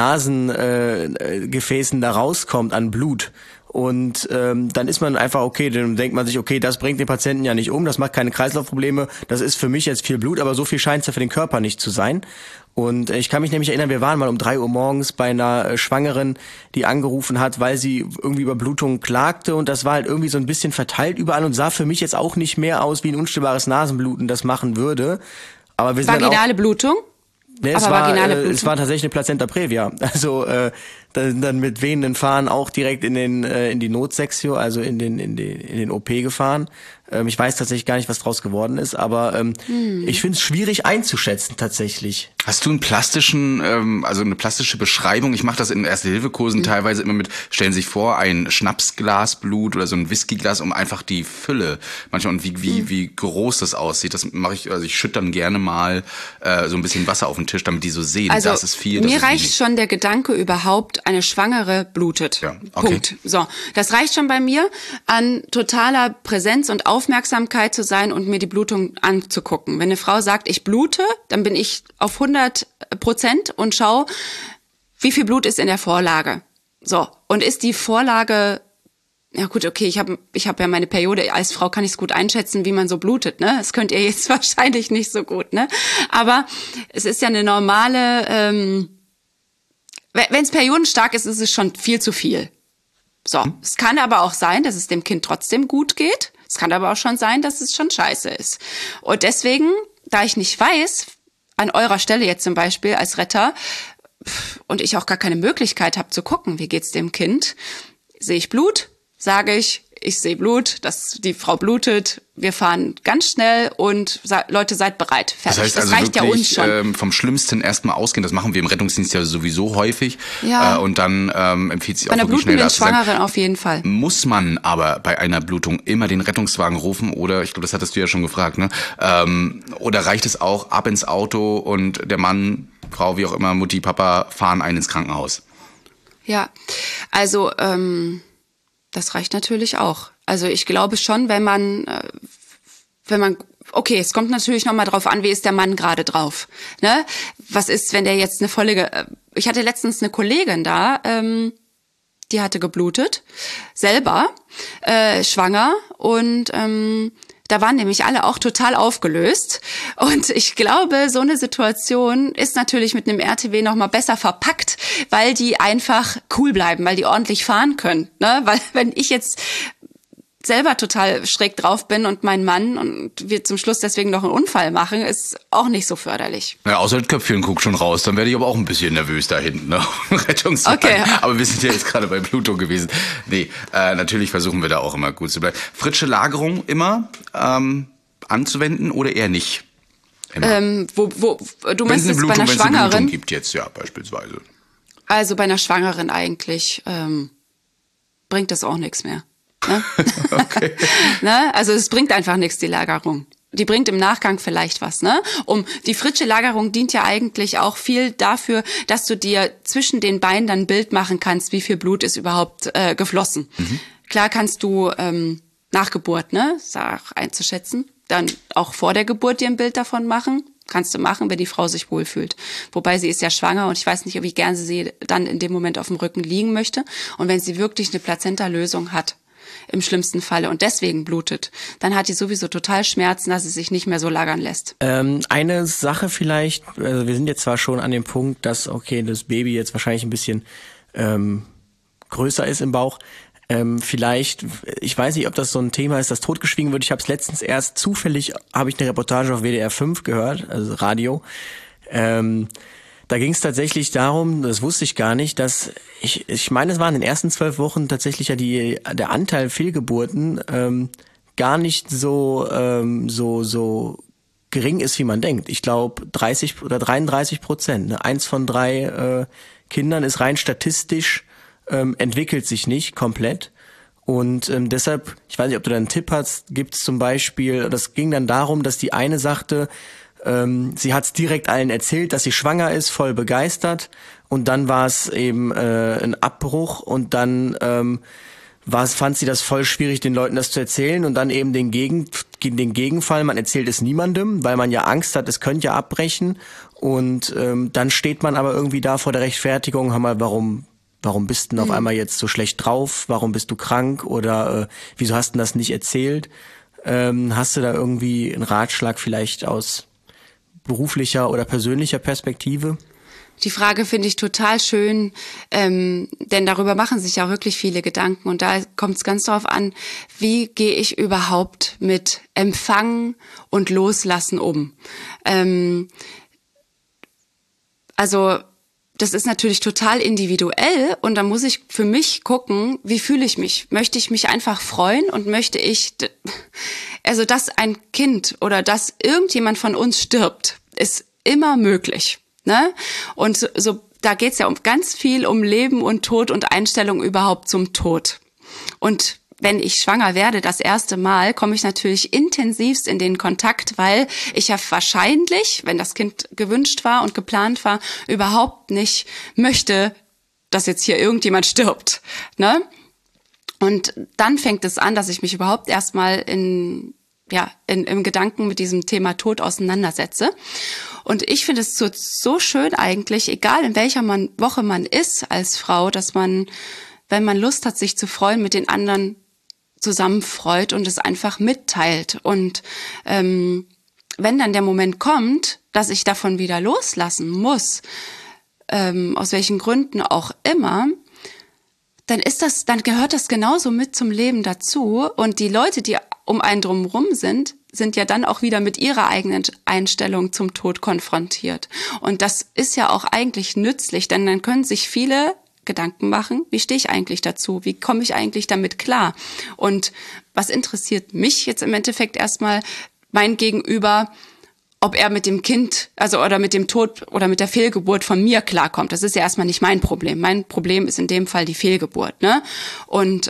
Nasengefäßen da rauskommt an Blut. Und dann ist man einfach, okay, dann denkt man sich, okay, das bringt den Patienten ja nicht um, das macht keine Kreislaufprobleme, das ist für mich jetzt viel Blut, aber so viel scheint es ja für den Körper nicht zu sein. Und ich kann mich nämlich erinnern, wir waren mal um 3 Uhr morgens bei einer Schwangeren, die angerufen hat, weil sie irgendwie über Blutung klagte und das war halt irgendwie so ein bisschen verteilt überall und sah für mich jetzt auch nicht mehr aus, wie ein unstillbares Nasenbluten das machen würde. Aber wir sind vaginale Blutung? Nee, es war tatsächlich eine Plazenta previa. Also dann mit wehenden Fahnen auch direkt in die Notsektion, also in den OP gefahren. Ich weiß tatsächlich gar nicht, was draus geworden ist, aber ich finde es schwierig einzuschätzen tatsächlich. Hast du einen also eine plastische Beschreibung? Ich mache das in Erste-Hilfe-Kursen teilweise immer mit, stellen Sie sich vor, ein Schnapsglas Blut oder so ein Whiskyglas, um einfach die Fülle manchmal und wie groß das aussieht. Das mache ich, also ich schütte dann gerne mal so ein bisschen Wasser auf den Tisch, damit die so sehen, also, das ist viel. Das mir ist reicht wenig. schon der Gedanke überhaupt, eine Schwangere blutet. Ja, okay. Punkt. So, das reicht schon bei mir, an totaler Präsenz und Aufmerksamkeit zu sein und mir die Blutung anzugucken. Wenn eine Frau sagt, ich blute, dann bin ich auf 100% und schau, wie viel Blut ist in der Vorlage. So, und ist die Vorlage, ja gut, okay, ich hab ja meine Periode, als Frau kann ich es gut einschätzen, wie man so blutet, ne? Das könnt ihr jetzt wahrscheinlich nicht so gut, ne? Aber es ist ja eine normale, wenn es periodenstark ist, ist es schon viel zu viel. So, es kann aber auch sein, dass es dem Kind trotzdem gut geht. Es kann aber auch schon sein, dass es schon scheiße ist. Und deswegen, da ich nicht weiß, an eurer Stelle jetzt zum Beispiel als Retter, und ich auch gar keine Möglichkeit habe zu gucken, wie geht's dem Kind, sehe ich Blut, sage ich sehe Blut, dass die Frau blutet, wir fahren ganz schnell und Leute, seid bereit. Fertig. Das heißt also reicht wirklich, ja uns schon. Vom Schlimmsten erstmal ausgehen, das machen wir im Rettungsdienst ja sowieso häufig. Ja. Und dann empfiehlt sich auch bei einer wirklich schnell da zu sein. Schwangeren auf jeden Fall. Muss man aber bei einer Blutung immer den Rettungswagen rufen oder, ich glaube, das hattest du ja schon gefragt, ne? Oder reicht es auch ab ins Auto und der Mann, Frau, wie auch immer, Mutti, Papa fahren einen ins Krankenhaus? Ja, also das reicht natürlich auch. Also ich glaube schon, wenn man, okay, es kommt natürlich nochmal drauf an, wie ist der Mann gerade drauf, ne? Was ist, wenn der jetzt ich hatte letztens eine Kollegin da, die hatte geblutet, selber, schwanger und da waren nämlich alle auch total aufgelöst. Und ich glaube, so eine Situation ist natürlich mit einem RTW noch mal besser verpackt, weil die einfach cool bleiben, weil die ordentlich fahren können. Ne? Weil wenn ich jetzt selber total schräg drauf bin und mein Mann und wir zum Schluss deswegen noch einen Unfall machen, ist auch nicht so förderlich. Ja, außer das Köpfchen guckt schon raus, dann werde ich aber auch ein bisschen nervös da hinten, ne? Rettungswagen. Okay. Aber wir sind ja jetzt gerade bei Pluto gewesen. Nee, natürlich versuchen wir da auch immer gut zu bleiben. Frische Lagerung immer anzuwenden oder eher nicht? Du meinst es bei einer Schwangeren? Wenn es eine Blutung gibt jetzt, ja, beispielsweise. Also bei einer Schwangeren eigentlich bringt das auch nichts mehr. Ne? Okay. Ne? Also es bringt einfach nichts, die Lagerung. Die bringt im Nachgang vielleicht was, ne? Die frische Lagerung dient ja eigentlich auch viel dafür, dass du dir zwischen den Beinen dann ein Bild machen kannst, wie viel Blut ist überhaupt geflossen. Mhm. Klar kannst du nach Geburt, ne, ist auch einzuschätzen, dann auch vor der Geburt dir ein Bild davon machen. Kannst du machen, wenn die Frau sich wohlfühlt. Wobei sie ist ja schwanger und ich weiß nicht, wie gern sie dann in dem Moment auf dem Rücken liegen möchte. Und wenn sie wirklich eine Plazenta-Lösung hat, im schlimmsten Falle, und deswegen blutet, dann hat die sowieso total Schmerzen, dass es sich nicht mehr so lagern lässt. Eine Sache vielleicht, also wir sind jetzt zwar schon an dem Punkt, dass, okay, das Baby jetzt wahrscheinlich ein bisschen größer ist im Bauch, vielleicht, ich weiß nicht, ob das so ein Thema ist, das totgeschwiegen wird. Ich habe es letztens erst zufällig, habe ich eine Reportage auf WDR 5 gehört, also Radio. Da ging es tatsächlich darum, das wusste ich gar nicht, dass ich meine, es waren in den ersten 12 Wochen tatsächlich ja der Anteil Fehlgeburten gar nicht so gering ist, wie man denkt. Ich glaube 30 oder 33%. Ne? 1 von 3 Kindern ist rein statistisch entwickelt sich nicht komplett. Und deshalb, ich weiß nicht, ob du da einen Tipp hast, gibt es zum Beispiel, das ging dann darum, dass die eine sagte, sie hat es direkt allen erzählt, dass sie schwanger ist, voll begeistert. Und dann war es eben ein Abbruch und dann fand sie das voll schwierig, den Leuten das zu erzählen. Und dann eben den Gegenfall, man erzählt es niemandem, weil man ja Angst hat, es könnte ja abbrechen. Und dann steht man aber irgendwie da vor der Rechtfertigung, warum bist du denn auf einmal jetzt so schlecht drauf? Warum bist du krank? Oder wieso hast du das nicht erzählt? Hast du da irgendwie einen Ratschlag vielleicht aus beruflicher oder persönlicher Perspektive? Die Frage finde ich total schön, denn darüber machen sich ja wirklich viele Gedanken. Und da kommt es ganz darauf an, wie gehe ich überhaupt mit Empfangen und Loslassen um? Also das ist natürlich total individuell und da muss ich für mich gucken, wie fühle ich mich? Möchte ich mich einfach freuen und möchte ich, also dass ein Kind oder dass irgendjemand von uns stirbt, ist immer möglich, ne? Und so da geht's ja ganz viel um Leben und Tod und Einstellung überhaupt zum Tod. Und wenn ich schwanger werde, das erste Mal, komme ich natürlich intensivst in den Kontakt, weil ich ja wahrscheinlich, wenn das Kind gewünscht war und geplant war, überhaupt nicht möchte, dass jetzt hier irgendjemand stirbt, ne? Und dann fängt es an, dass ich mich überhaupt erstmal im Gedanken mit diesem Thema Tod auseinandersetze. Und ich finde es so schön eigentlich, egal in welcher Woche man ist als Frau, dass man, wenn man Lust hat, sich zu freuen, mit den anderen zusammen freut und es einfach mitteilt. Und wenn dann der Moment kommt, dass ich davon wieder loslassen muss, aus welchen Gründen auch immer, dann gehört das genauso mit zum Leben dazu. Und die Leute, die um einen drumherum sind ja dann auch wieder mit ihrer eigenen Einstellung zum Tod konfrontiert. Und das ist ja auch eigentlich nützlich, denn dann können sich viele Gedanken machen, wie stehe ich eigentlich dazu? Wie komme ich eigentlich damit klar? Und was interessiert mich jetzt im Endeffekt erstmal mein Gegenüber, ob er mit dem Kind, also oder mit dem Tod oder mit der Fehlgeburt von mir klarkommt? Das ist ja erstmal nicht mein Problem. Mein Problem ist in dem Fall die Fehlgeburt, ne? Und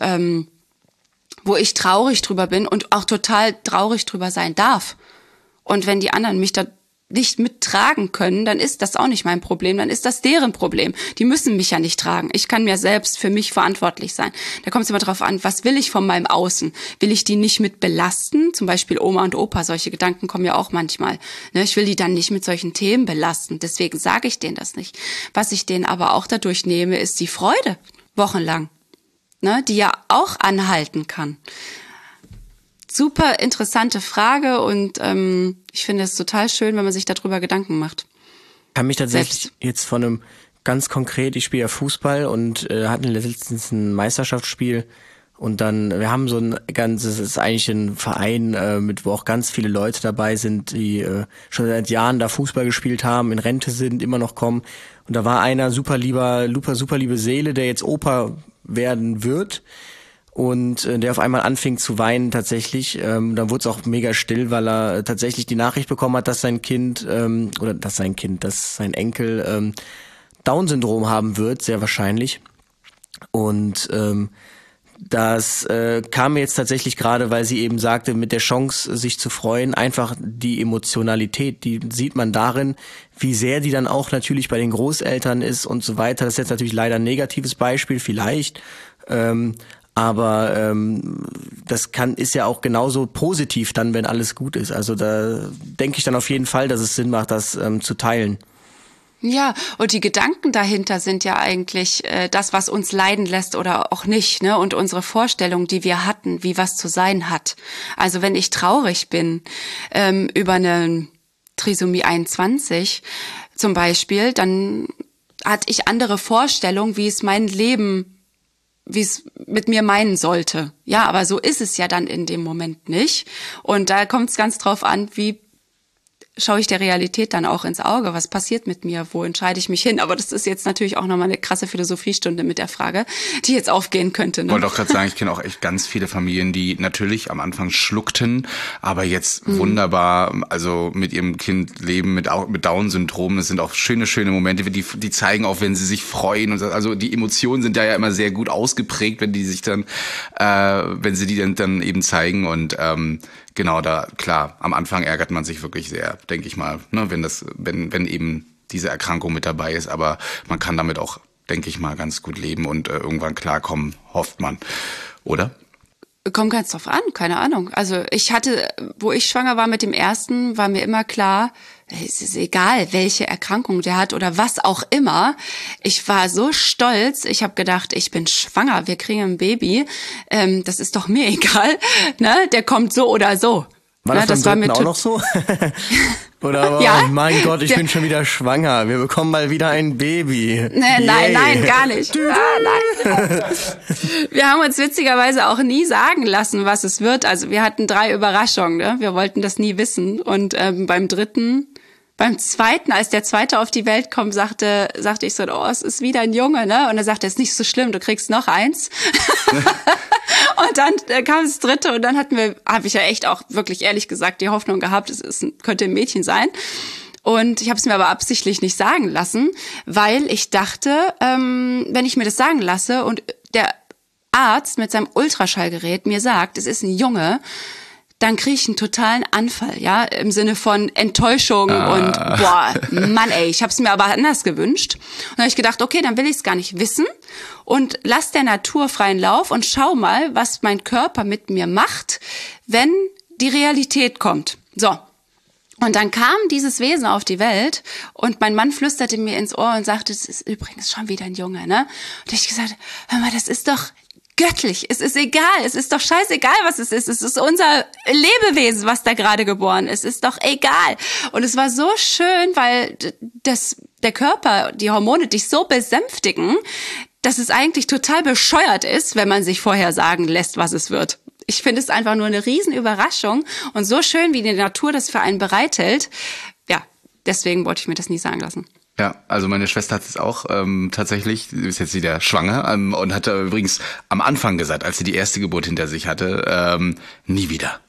wo ich traurig drüber bin und auch total traurig drüber sein darf. Und wenn die anderen mich da nicht mittragen können, dann ist das auch nicht mein Problem, dann ist das deren Problem. Die müssen mich ja nicht tragen. Ich kann mir selbst für mich verantwortlich sein. Da kommt es immer drauf an, was will ich von meinem Außen? Will ich die nicht mit belasten? Zum Beispiel Oma und Opa, solche Gedanken kommen ja auch manchmal. Ich will die dann nicht mit solchen Themen belasten, deswegen sage ich denen das nicht. Was ich denen aber auch dadurch nehme, ist die Freude, wochenlang, die ja auch anhalten kann. Super interessante Frage und ich finde es total schön, wenn man sich darüber Gedanken macht. Ich kann mich tatsächlich jetzt von einem ganz konkret, ich spiele ja Fußball und hatten letztens ein Meisterschaftsspiel Und dann, wir haben so ein ganzes, es ist eigentlich ein Verein, wo auch ganz viele Leute dabei sind, die schon seit Jahren da Fußball gespielt haben, in Rente sind, immer noch kommen. Und da war einer super liebe Seele, der jetzt Opa werden wird. Und der auf einmal anfing zu weinen tatsächlich. Dann wurde es auch mega still, weil er tatsächlich die Nachricht bekommen hat, dass sein Enkel Down-Syndrom haben wird, sehr wahrscheinlich. Und das kam mir jetzt tatsächlich gerade, weil sie eben sagte, mit der Chance, sich zu freuen, einfach die Emotionalität, die sieht man darin, wie sehr die dann auch natürlich bei den Großeltern ist und so weiter. Das ist jetzt natürlich leider ein negatives Beispiel, vielleicht. Aber ist ja auch genauso positiv dann, wenn alles gut ist. Also da denke ich dann auf jeden Fall, dass es Sinn macht, das zu teilen. Ja, und die Gedanken dahinter sind ja eigentlich das, was uns leiden lässt oder auch nicht, ne? Und unsere Vorstellung, die wir hatten, wie was zu sein hat. Also wenn ich traurig bin über eine Trisomie 21 zum Beispiel, dann hatte ich andere Vorstellungen, wie es mit mir meinen sollte. Ja, aber so ist es ja dann in dem Moment nicht. Und da kommt es ganz drauf an, wie schaue ich der Realität dann auch ins Auge? Was passiert mit mir? Wo entscheide ich mich hin? Aber das ist jetzt natürlich auch nochmal eine krasse Philosophiestunde mit der Frage, die jetzt aufgehen könnte. Ne? Ich wollte auch gerade sagen, ich kenne auch echt ganz viele Familien, die natürlich am Anfang schluckten, aber jetzt wunderbar, also mit ihrem Kind leben, mit Down-Syndrom. Das sind auch schöne Momente, die zeigen auch, wenn sie sich freuen. Und also die Emotionen sind da ja immer sehr gut ausgeprägt, wenn die sich dann, wenn sie die dann eben zeigen. Und genau, da, klar, am Anfang ärgert man sich wirklich sehr, denke ich mal, ne, wenn eben diese Erkrankung mit dabei ist, aber man kann damit auch, denke ich mal, ganz gut leben und irgendwann klarkommen, hofft man, oder? Kommt ganz drauf an, keine Ahnung. Also wo ich schwanger war mit dem ersten, war mir immer klar, es ist egal, welche Erkrankung der hat oder was auch immer. Ich war so stolz, ich habe gedacht, ich bin schwanger, wir kriegen ein Baby, das ist doch mir egal, ne? Der kommt so oder so. War das beim dritten auch noch so? Oder aber, ja? Mein Gott, ich bin schon wieder schwanger. Wir bekommen mal wieder ein Baby. Nein, gar nicht. Nein. Wir haben uns witzigerweise auch nie sagen lassen, was es wird. Also wir hatten 3 Überraschungen. Ne? Wir wollten das nie wissen. Und beim zweiten, als der zweite auf die Welt kommt, sagte ich so, oh, es ist wieder ein Junge, ne? Und er sagte, es ist nicht so schlimm, du kriegst noch eins. Und dann kam das dritte und dann habe ich ja echt auch wirklich ehrlich gesagt die Hoffnung gehabt, könnte ein Mädchen sein. Und ich habe es mir aber absichtlich nicht sagen lassen, weil ich dachte, wenn ich mir das sagen lasse und der Arzt mit seinem Ultraschallgerät mir sagt, es ist ein Junge, dann kriege ich einen totalen Anfall, ja, im Sinne von Enttäuschung und boah, Mann ey, ich habe es mir aber anders gewünscht. Und dann habe ich gedacht, okay, dann will ich es gar nicht wissen und lass der Natur freien Lauf und schau mal, was mein Körper mit mir macht, wenn die Realität kommt. So. Und dann kam dieses Wesen auf die Welt und mein Mann flüsterte mir ins Ohr und sagte, es ist übrigens schon wieder ein Junge, ne? Und ich gesagt, hör mal, das ist doch göttlich. Es ist egal. Es ist doch scheißegal, was es ist. Es ist unser Lebewesen, was da gerade geboren ist. Es ist doch egal. Und es war so schön, weil der Körper, die Hormone dich so besänftigen, dass es eigentlich total bescheuert ist, wenn man sich vorher sagen lässt, was es wird. Ich finde es einfach nur eine Riesenüberraschung und so schön, wie die Natur das für einen bereithält. Ja, deswegen wollte ich mir das nie sagen lassen. Ja, also meine Schwester hat es auch tatsächlich, ist jetzt wieder schwanger und hat übrigens am Anfang gesagt, als sie die erste Geburt hinter sich hatte, nie wieder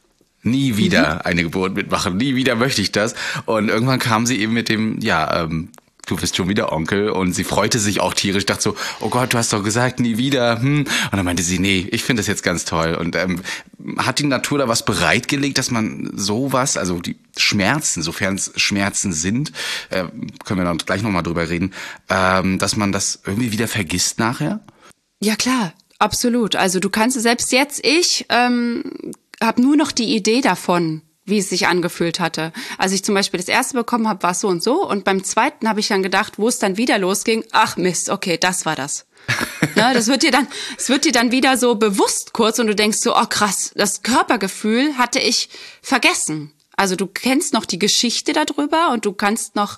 eine Geburt mitmachen, nie wieder möchte ich das. Und irgendwann kam sie eben mit dem, du bist schon wieder Onkel, und sie freute sich auch tierisch, dachte so, oh Gott, du hast doch gesagt, nie wieder. Und dann meinte sie, nee, ich finde das jetzt ganz toll. Und hat die Natur da was bereitgelegt, dass man sowas, also die Schmerzen, sofern es Schmerzen sind, können wir dann gleich nochmal drüber reden, dass man das irgendwie wieder vergisst nachher? Ja klar, absolut. Also du kannst selbst jetzt, ich habe nur noch die Idee davon, wie es sich angefühlt hatte. Als ich zum Beispiel das erste bekommen habe, war es so und so. Und beim zweiten habe ich dann gedacht, wo es dann wieder losging, ach Mist, okay, das war das. Ja, es wird dir dann wieder so bewusst kurz und du denkst so, oh krass, das Körpergefühl hatte ich vergessen. Also du kennst noch die Geschichte darüber und du kannst noch,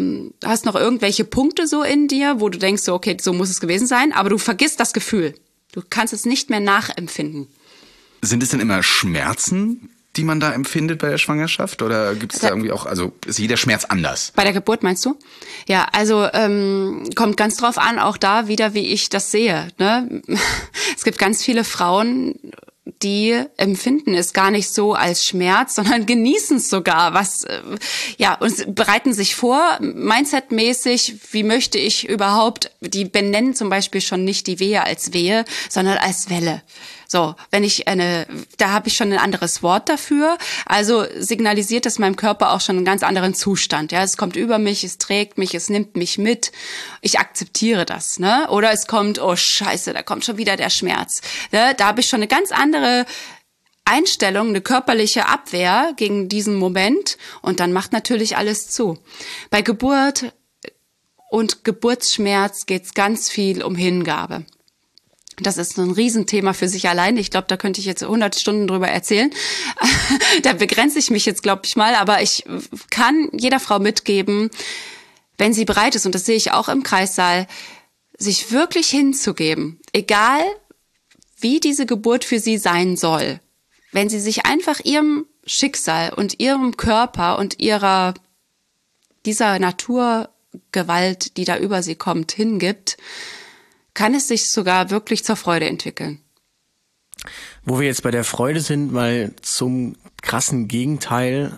hast noch irgendwelche Punkte so in dir, wo du denkst so, okay, so muss es gewesen sein, aber du vergisst das Gefühl. Du kannst es nicht mehr nachempfinden. Sind es denn immer Schmerzen, die man da empfindet bei der Schwangerschaft? Oder gibt es da irgendwie auch, also ist jeder Schmerz anders? Bei der Geburt meinst du? Ja, also kommt ganz drauf an, auch da wieder, wie ich das sehe. Ne? Es gibt ganz viele Frauen, die empfinden es gar nicht so als Schmerz, sondern genießen es sogar, und bereiten sich vor, mindsetmäßig, wie möchte ich überhaupt, die benennen zum Beispiel schon nicht die Wehe als Wehe, sondern als Welle. So, da habe ich schon ein anderes Wort dafür. Also signalisiert es meinem Körper auch schon einen ganz anderen Zustand. Ja, es kommt über mich, es trägt mich, es nimmt mich mit. Ich akzeptiere das, ne? Oder es kommt, oh Scheiße, da kommt schon wieder der Schmerz. Ne? Da habe ich schon eine ganz andere Einstellung, eine körperliche Abwehr gegen diesen Moment. Und dann macht natürlich alles zu. Bei Geburt und Geburtsschmerz geht es ganz viel um Hingabe. Das ist ein Riesenthema für sich allein. Ich glaube, da könnte ich jetzt 100 Stunden drüber erzählen. Da begrenze ich mich jetzt, glaube ich mal. Aber ich kann jeder Frau mitgeben, wenn sie bereit ist, und das sehe ich auch im Kreissaal, sich wirklich hinzugeben. Egal, wie diese Geburt für sie sein soll. Wenn sie sich einfach ihrem Schicksal und ihrem Körper und dieser Naturgewalt, die da über sie kommt, hingibt, kann es sich sogar wirklich zur Freude entwickeln. Wo wir jetzt bei der Freude sind, mal zum krassen Gegenteil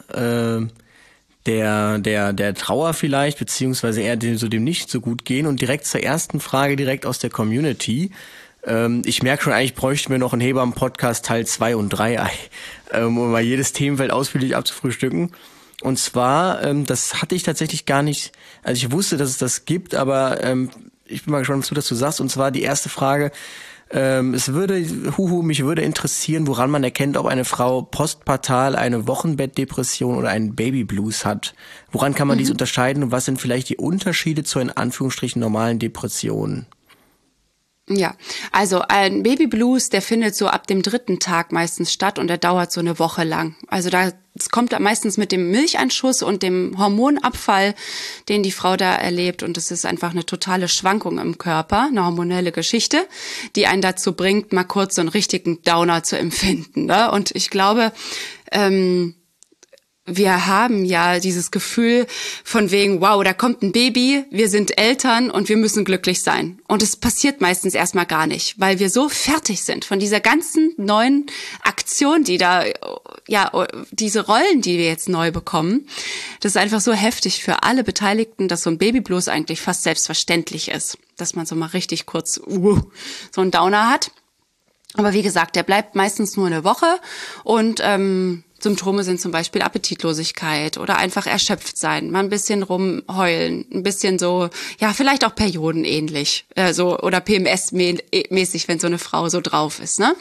der Trauer vielleicht, beziehungsweise eher dem nicht so gut gehen, und direkt zur ersten Frage direkt aus der Community. Ich merke schon, eigentlich bräuchten wir noch einen Hebammen-Podcast Teil 2 und 3, um mal jedes Themenfeld ausführlich abzufrühstücken. Und zwar, das hatte ich tatsächlich gar nicht, also ich wusste, dass es das gibt, aber ich bin mal gespannt, was du dazu sagst. Und zwar die erste Frage, mich würde interessieren, woran man erkennt, ob eine Frau postpartal eine Wochenbettdepression oder einen Babyblues hat. Woran kann man dies unterscheiden und was sind vielleicht die Unterschiede zur in Anführungsstrichen normalen Depression? Ja, also ein Babyblues, der findet so ab dem 3. Tag meistens statt und der dauert so eine Woche lang. Also es kommt meistens mit dem Milcheinschuss und dem Hormonabfall, den die Frau da erlebt, und es ist einfach eine totale Schwankung im Körper, eine hormonelle Geschichte, die einen dazu bringt, mal kurz so einen richtigen Downer zu empfinden. Ne? Und ich glaube, wir haben ja dieses Gefühl von wegen, wow, da kommt ein Baby, wir sind Eltern und wir müssen glücklich sein. Und es passiert meistens erstmal gar nicht, weil wir so fertig sind von dieser ganzen neuen Aktion, diese Rollen, die wir jetzt neu bekommen. Das ist einfach so heftig für alle Beteiligten, dass so ein Babyblues eigentlich fast selbstverständlich ist, dass man so mal richtig kurz so einen Downer hat. Aber wie gesagt, der bleibt meistens nur eine Woche und Symptome sind zum Beispiel Appetitlosigkeit oder einfach erschöpft sein, mal ein bisschen rumheulen, ein bisschen so, ja, vielleicht auch periodenähnlich, oder PMS-mäßig, wenn so eine Frau so drauf ist, ne?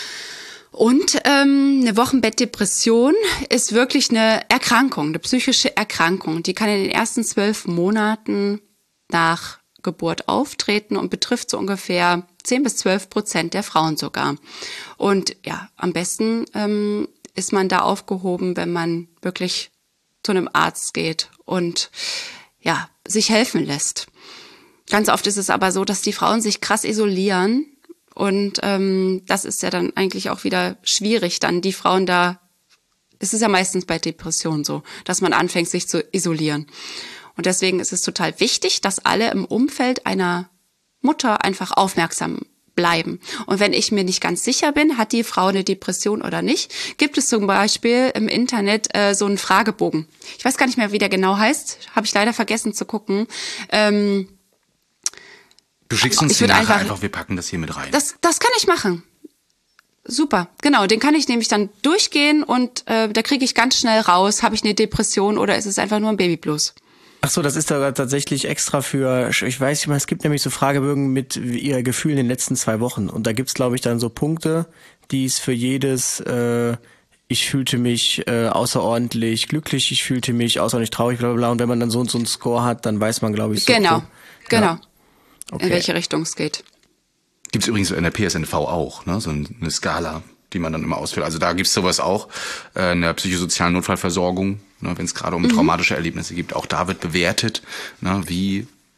Und eine Wochenbettdepression ist wirklich eine Erkrankung, eine psychische Erkrankung. Die kann in den ersten 12 Monaten nach Geburt auftreten und betrifft so ungefähr 10-12% der Frauen sogar. Und ja, am besten ist man da aufgehoben, wenn man wirklich zu einem Arzt geht und ja, sich helfen lässt. Ganz oft ist es aber so, dass die Frauen sich krass isolieren und das ist ja dann eigentlich auch wieder schwierig, dann die Frauen da, es ist ja meistens bei Depressionen so, dass man anfängt, sich zu isolieren. Und deswegen ist es total wichtig, dass alle im Umfeld einer Mutter einfach aufmerksam bleiben. Und wenn ich mir nicht ganz sicher bin, hat die Frau eine Depression oder nicht, gibt es zum Beispiel im Internet so einen Fragebogen. Ich weiß gar nicht mehr, wie der genau heißt. Habe ich leider vergessen zu gucken. Du schickst uns den nachher einfach, wir packen das hier mit rein. Das kann ich machen. Super, genau. Den kann ich nämlich dann durchgehen und da kriege ich ganz schnell raus, habe ich eine Depression oder ist es einfach nur ein Babyblues. Ach so, das ist da tatsächlich extra für, ich weiß nicht mal, es gibt nämlich so Fragebögen mit ihr Gefühl in den letzten 2 Wochen. Und da gibt's, glaube ich, dann so Punkte, die es für jedes, ich fühlte mich außerordentlich glücklich, ich fühlte mich außerordentlich traurig, bla bla bla. Und wenn man dann so einen Score hat, dann weiß man, glaube ich, so. Genau. Ja. Okay. In welche Richtung es geht. Gibt's übrigens in der PSNV auch, ne? So eine Skala, die man dann immer ausfüllt. Also da gibt's sowas auch in der psychosozialen Notfallversorgung, ne? Wenn es gerade um traumatische Erlebnisse gibt. Auch da wird bewertet, ne? Wie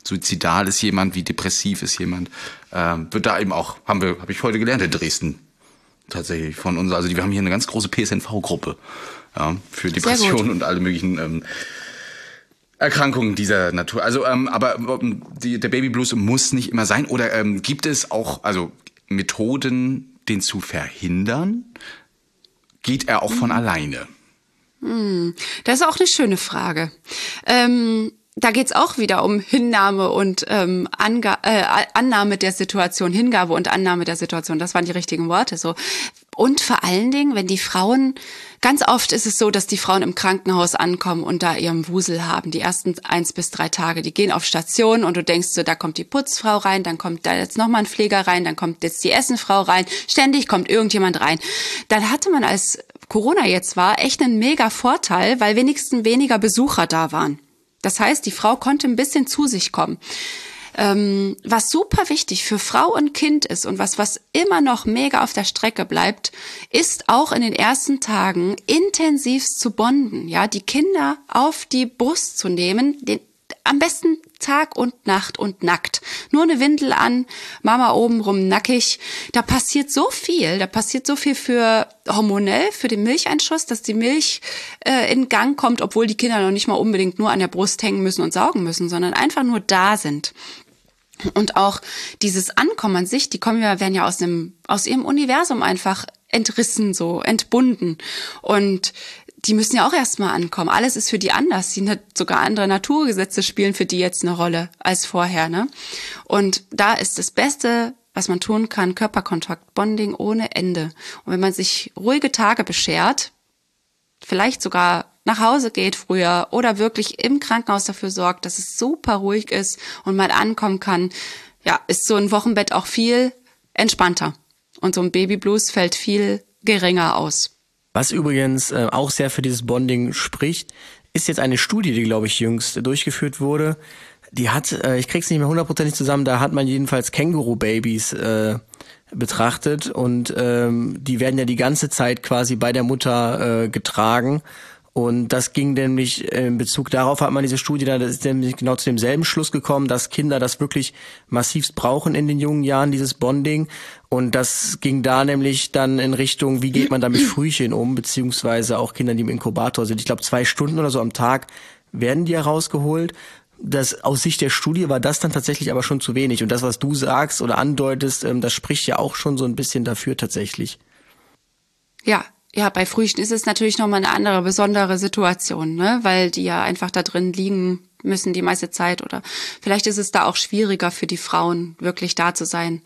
suizidal ist jemand, wie depressiv ist jemand. Wird da eben auch, habe ich heute gelernt in Dresden. Tatsächlich von uns, also wir haben hier eine ganz große PSNV-Gruppe, ja, für Depressionen und alle möglichen Erkrankungen dieser Natur. Also, aber der Babyblues muss nicht immer sein. Oder gibt es auch Methoden, den zu verhindern? Geht er auch von alleine? Das ist auch eine schöne Frage. Da geht's auch wieder um Hinnahme und Annahme der Situation, Hingabe und Annahme der Situation. Das waren die richtigen Worte. So. Und vor allen Dingen, wenn die Frauen, ganz oft ist es so, dass die Frauen im Krankenhaus ankommen und da ihren Wusel haben. Die ersten 1 bis 3 Tage, die gehen auf Station und du denkst so, da kommt die Putzfrau rein, dann kommt da jetzt nochmal ein Pfleger rein, dann kommt jetzt die Essenfrau rein, ständig kommt irgendjemand rein. Dann hatte man, als Corona jetzt war, echt einen mega Vorteil, weil wenigstens weniger Besucher da waren. Das heißt, die Frau konnte ein bisschen zu sich kommen. Was super wichtig für Frau und Kind ist und was immer noch mega auf der Strecke bleibt, ist auch in den ersten Tagen intensivst zu bonden, ja, die Kinder auf die Brust zu nehmen, am besten Tag und Nacht und nackt. Nur eine Windel an, Mama obenrum nackig. Da passiert so viel für hormonell, für den Milcheinschuss, dass die Milch in Gang kommt, obwohl die Kinder noch nicht mal unbedingt nur an der Brust hängen müssen und saugen müssen, sondern einfach nur da sind. Und auch dieses Ankommen an sich, werden ja aus ihrem Universum einfach entrissen, so entbunden. Und die müssen ja auch erstmal ankommen. Alles ist für die anders. Sogar andere Naturgesetze spielen für die jetzt eine Rolle als vorher, ne? Und da ist das Beste, was man tun kann, Körperkontakt, Bonding ohne Ende. Und wenn man sich ruhige Tage beschert, vielleicht sogar nach Hause geht früher oder wirklich im Krankenhaus dafür sorgt, dass es super ruhig ist und man ankommen kann, ja, ist so ein Wochenbett auch viel entspannter. Und so ein Babyblues fällt viel geringer aus. Was übrigens auch sehr für dieses Bonding spricht, ist jetzt eine Studie, die, glaube ich, jüngst durchgeführt wurde. Die hat, ich krieg's nicht mehr 100% zusammen, da hat man jedenfalls Känguru-Babys betrachtet und die werden ja die ganze Zeit quasi bei der Mutter getragen. Und das ging nämlich in Bezug darauf, hat man diese Studie da, das ist nämlich genau zu demselben Schluss gekommen, dass Kinder das wirklich massivst brauchen in den jungen Jahren, dieses Bonding. Und das ging da nämlich dann in Richtung, wie geht man da mit Frühchen um, beziehungsweise auch Kinder, die im Inkubator sind. Ich glaube, 2 Stunden oder so am Tag werden die herausgeholt. Das, aus Sicht der Studie war das dann tatsächlich aber schon zu wenig. Und das, was du sagst oder andeutest, das spricht ja auch schon so ein bisschen dafür tatsächlich. Ja, bei Frühchen ist es natürlich nochmal eine andere, besondere Situation, ne? Weil die ja einfach da drin liegen müssen die meiste Zeit oder vielleicht ist es da auch schwieriger für die Frauen, wirklich da zu sein.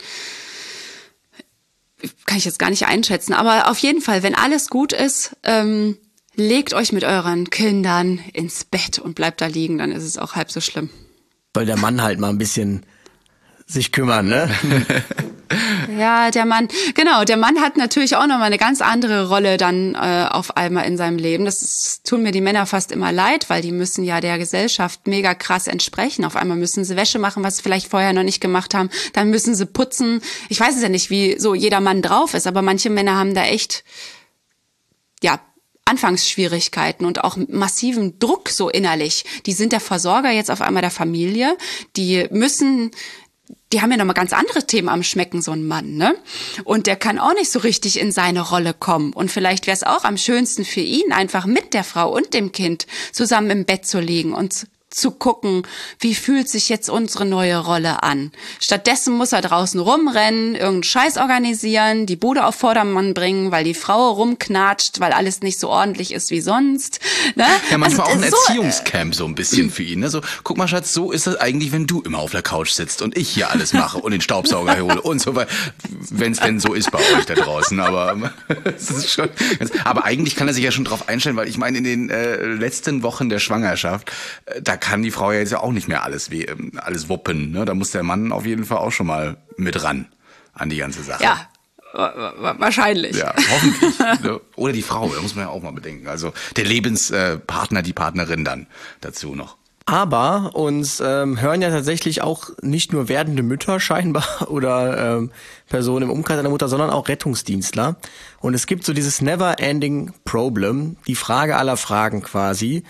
Kann ich jetzt gar nicht einschätzen, aber auf jeden Fall, wenn alles gut ist, legt euch mit euren Kindern ins Bett und bleibt da liegen, dann ist es auch halb so schlimm. Soll der Mann halt mal ein bisschen sich kümmern, ne? Ja, der Mann hat natürlich auch nochmal eine ganz andere Rolle dann auf einmal in seinem Leben. Tun mir die Männer fast immer leid, weil die müssen ja der Gesellschaft mega krass entsprechen. Auf einmal müssen sie Wäsche machen, was sie vielleicht vorher noch nicht gemacht haben. Dann müssen sie putzen. Ich weiß es ja nicht, wie so jeder Mann drauf ist, aber manche Männer haben da echt, ja, Anfangsschwierigkeiten und auch massiven Druck so innerlich. Die sind der Versorger jetzt auf einmal der Familie. Die haben ja nochmal ganz andere Themen am Schmecken, so ein Mann, ne? Und der kann auch nicht so richtig in seine Rolle kommen. Und vielleicht wäre es auch am schönsten für ihn, einfach mit der Frau und dem Kind zusammen im Bett zu liegen und zu gucken, wie fühlt sich jetzt unsere neue Rolle an. Stattdessen muss er draußen rumrennen, irgendeinen Scheiß organisieren, die Bude auf Vordermann bringen, weil die Frau rumknatscht, weil alles nicht so ordentlich ist wie sonst. Ne? Ja, manchmal auch ein Erziehungscamp so ein bisschen für ihn. Ne? So, guck mal, Schatz, so ist das eigentlich, wenn du immer auf der Couch sitzt und ich hier alles mache und den Staubsauger hole und so weiter. Wenn es denn so ist bei euch da draußen. Aber es ist schon. Aber eigentlich kann er sich ja schon drauf einstellen, weil ich meine, in den letzten Wochen der Schwangerschaft, da kann die Frau ja jetzt ja auch nicht mehr alles wuppen. Ne? Da muss der Mann auf jeden Fall auch schon mal mit ran an die ganze Sache. Ja, wahrscheinlich. Ja, hoffentlich. Oder die Frau, da muss man ja auch mal bedenken. Also der Lebenspartner, die Partnerin dann dazu noch. Aber uns hören ja tatsächlich auch nicht nur werdende Mütter scheinbar oder Personen im Umkreis einer Mutter, sondern auch Rettungsdienstler. Und es gibt so dieses Never-Ending Problem, die Frage aller Fragen quasi.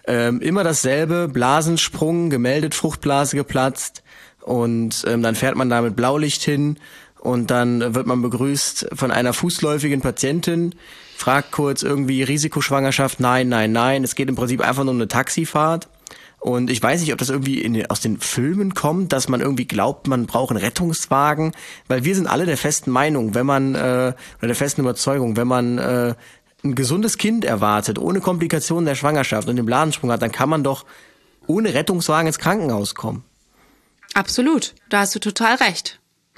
Immer dasselbe, Blasensprung, gemeldet, Fruchtblase geplatzt und dann fährt man da mit Blaulicht hin und dann wird man begrüßt von einer fußläufigen Patientin, fragt kurz irgendwie Risikoschwangerschaft, nein, es geht im Prinzip einfach nur um eine Taxifahrt. Und ich weiß nicht, ob das irgendwie aus den Filmen kommt, dass man irgendwie glaubt, man braucht einen Rettungswagen, weil wir sind alle der festen Meinung, oder der festen Überzeugung, wenn man ein gesundes Kind erwartet, ohne Komplikationen der Schwangerschaft und den Blasensprung hat, dann kann man doch ohne Rettungswagen ins Krankenhaus kommen. Absolut, da hast du total recht.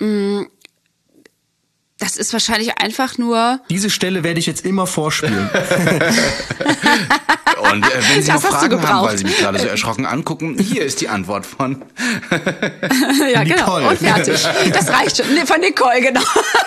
Das ist wahrscheinlich einfach nur... Diese Stelle werde ich jetzt immer vorspielen. Und wenn Sie noch Das hast du Fragen haben, gebraucht. weil Sie mich gerade so erschrocken angucken, hier ist die Antwort von... Ja, genau. Nicole. Und fertig. Das reicht schon. Nee, von Nicole, genau.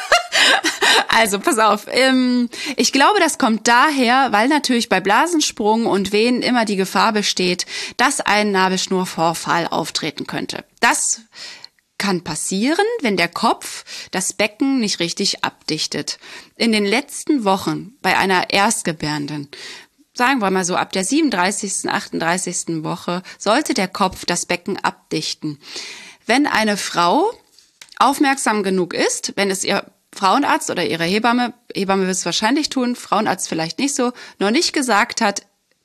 Also, pass auf. Ich glaube, das kommt daher, weil natürlich bei Blasensprung und Wehen immer die Gefahr besteht, dass ein Nabelschnurvorfall auftreten könnte. Das kann passieren, wenn der Kopf das Becken nicht richtig abdichtet. In den letzten Wochen bei einer Erstgebärenden, sagen wir mal so ab der 37., 38. Woche, sollte der Kopf das Becken abdichten. Wenn eine Frau aufmerksam genug ist, wenn es ihr Frauenarzt oder ihre Hebamme wird es wahrscheinlich tun, Frauenarzt vielleicht nicht so, noch nicht gesagt hat,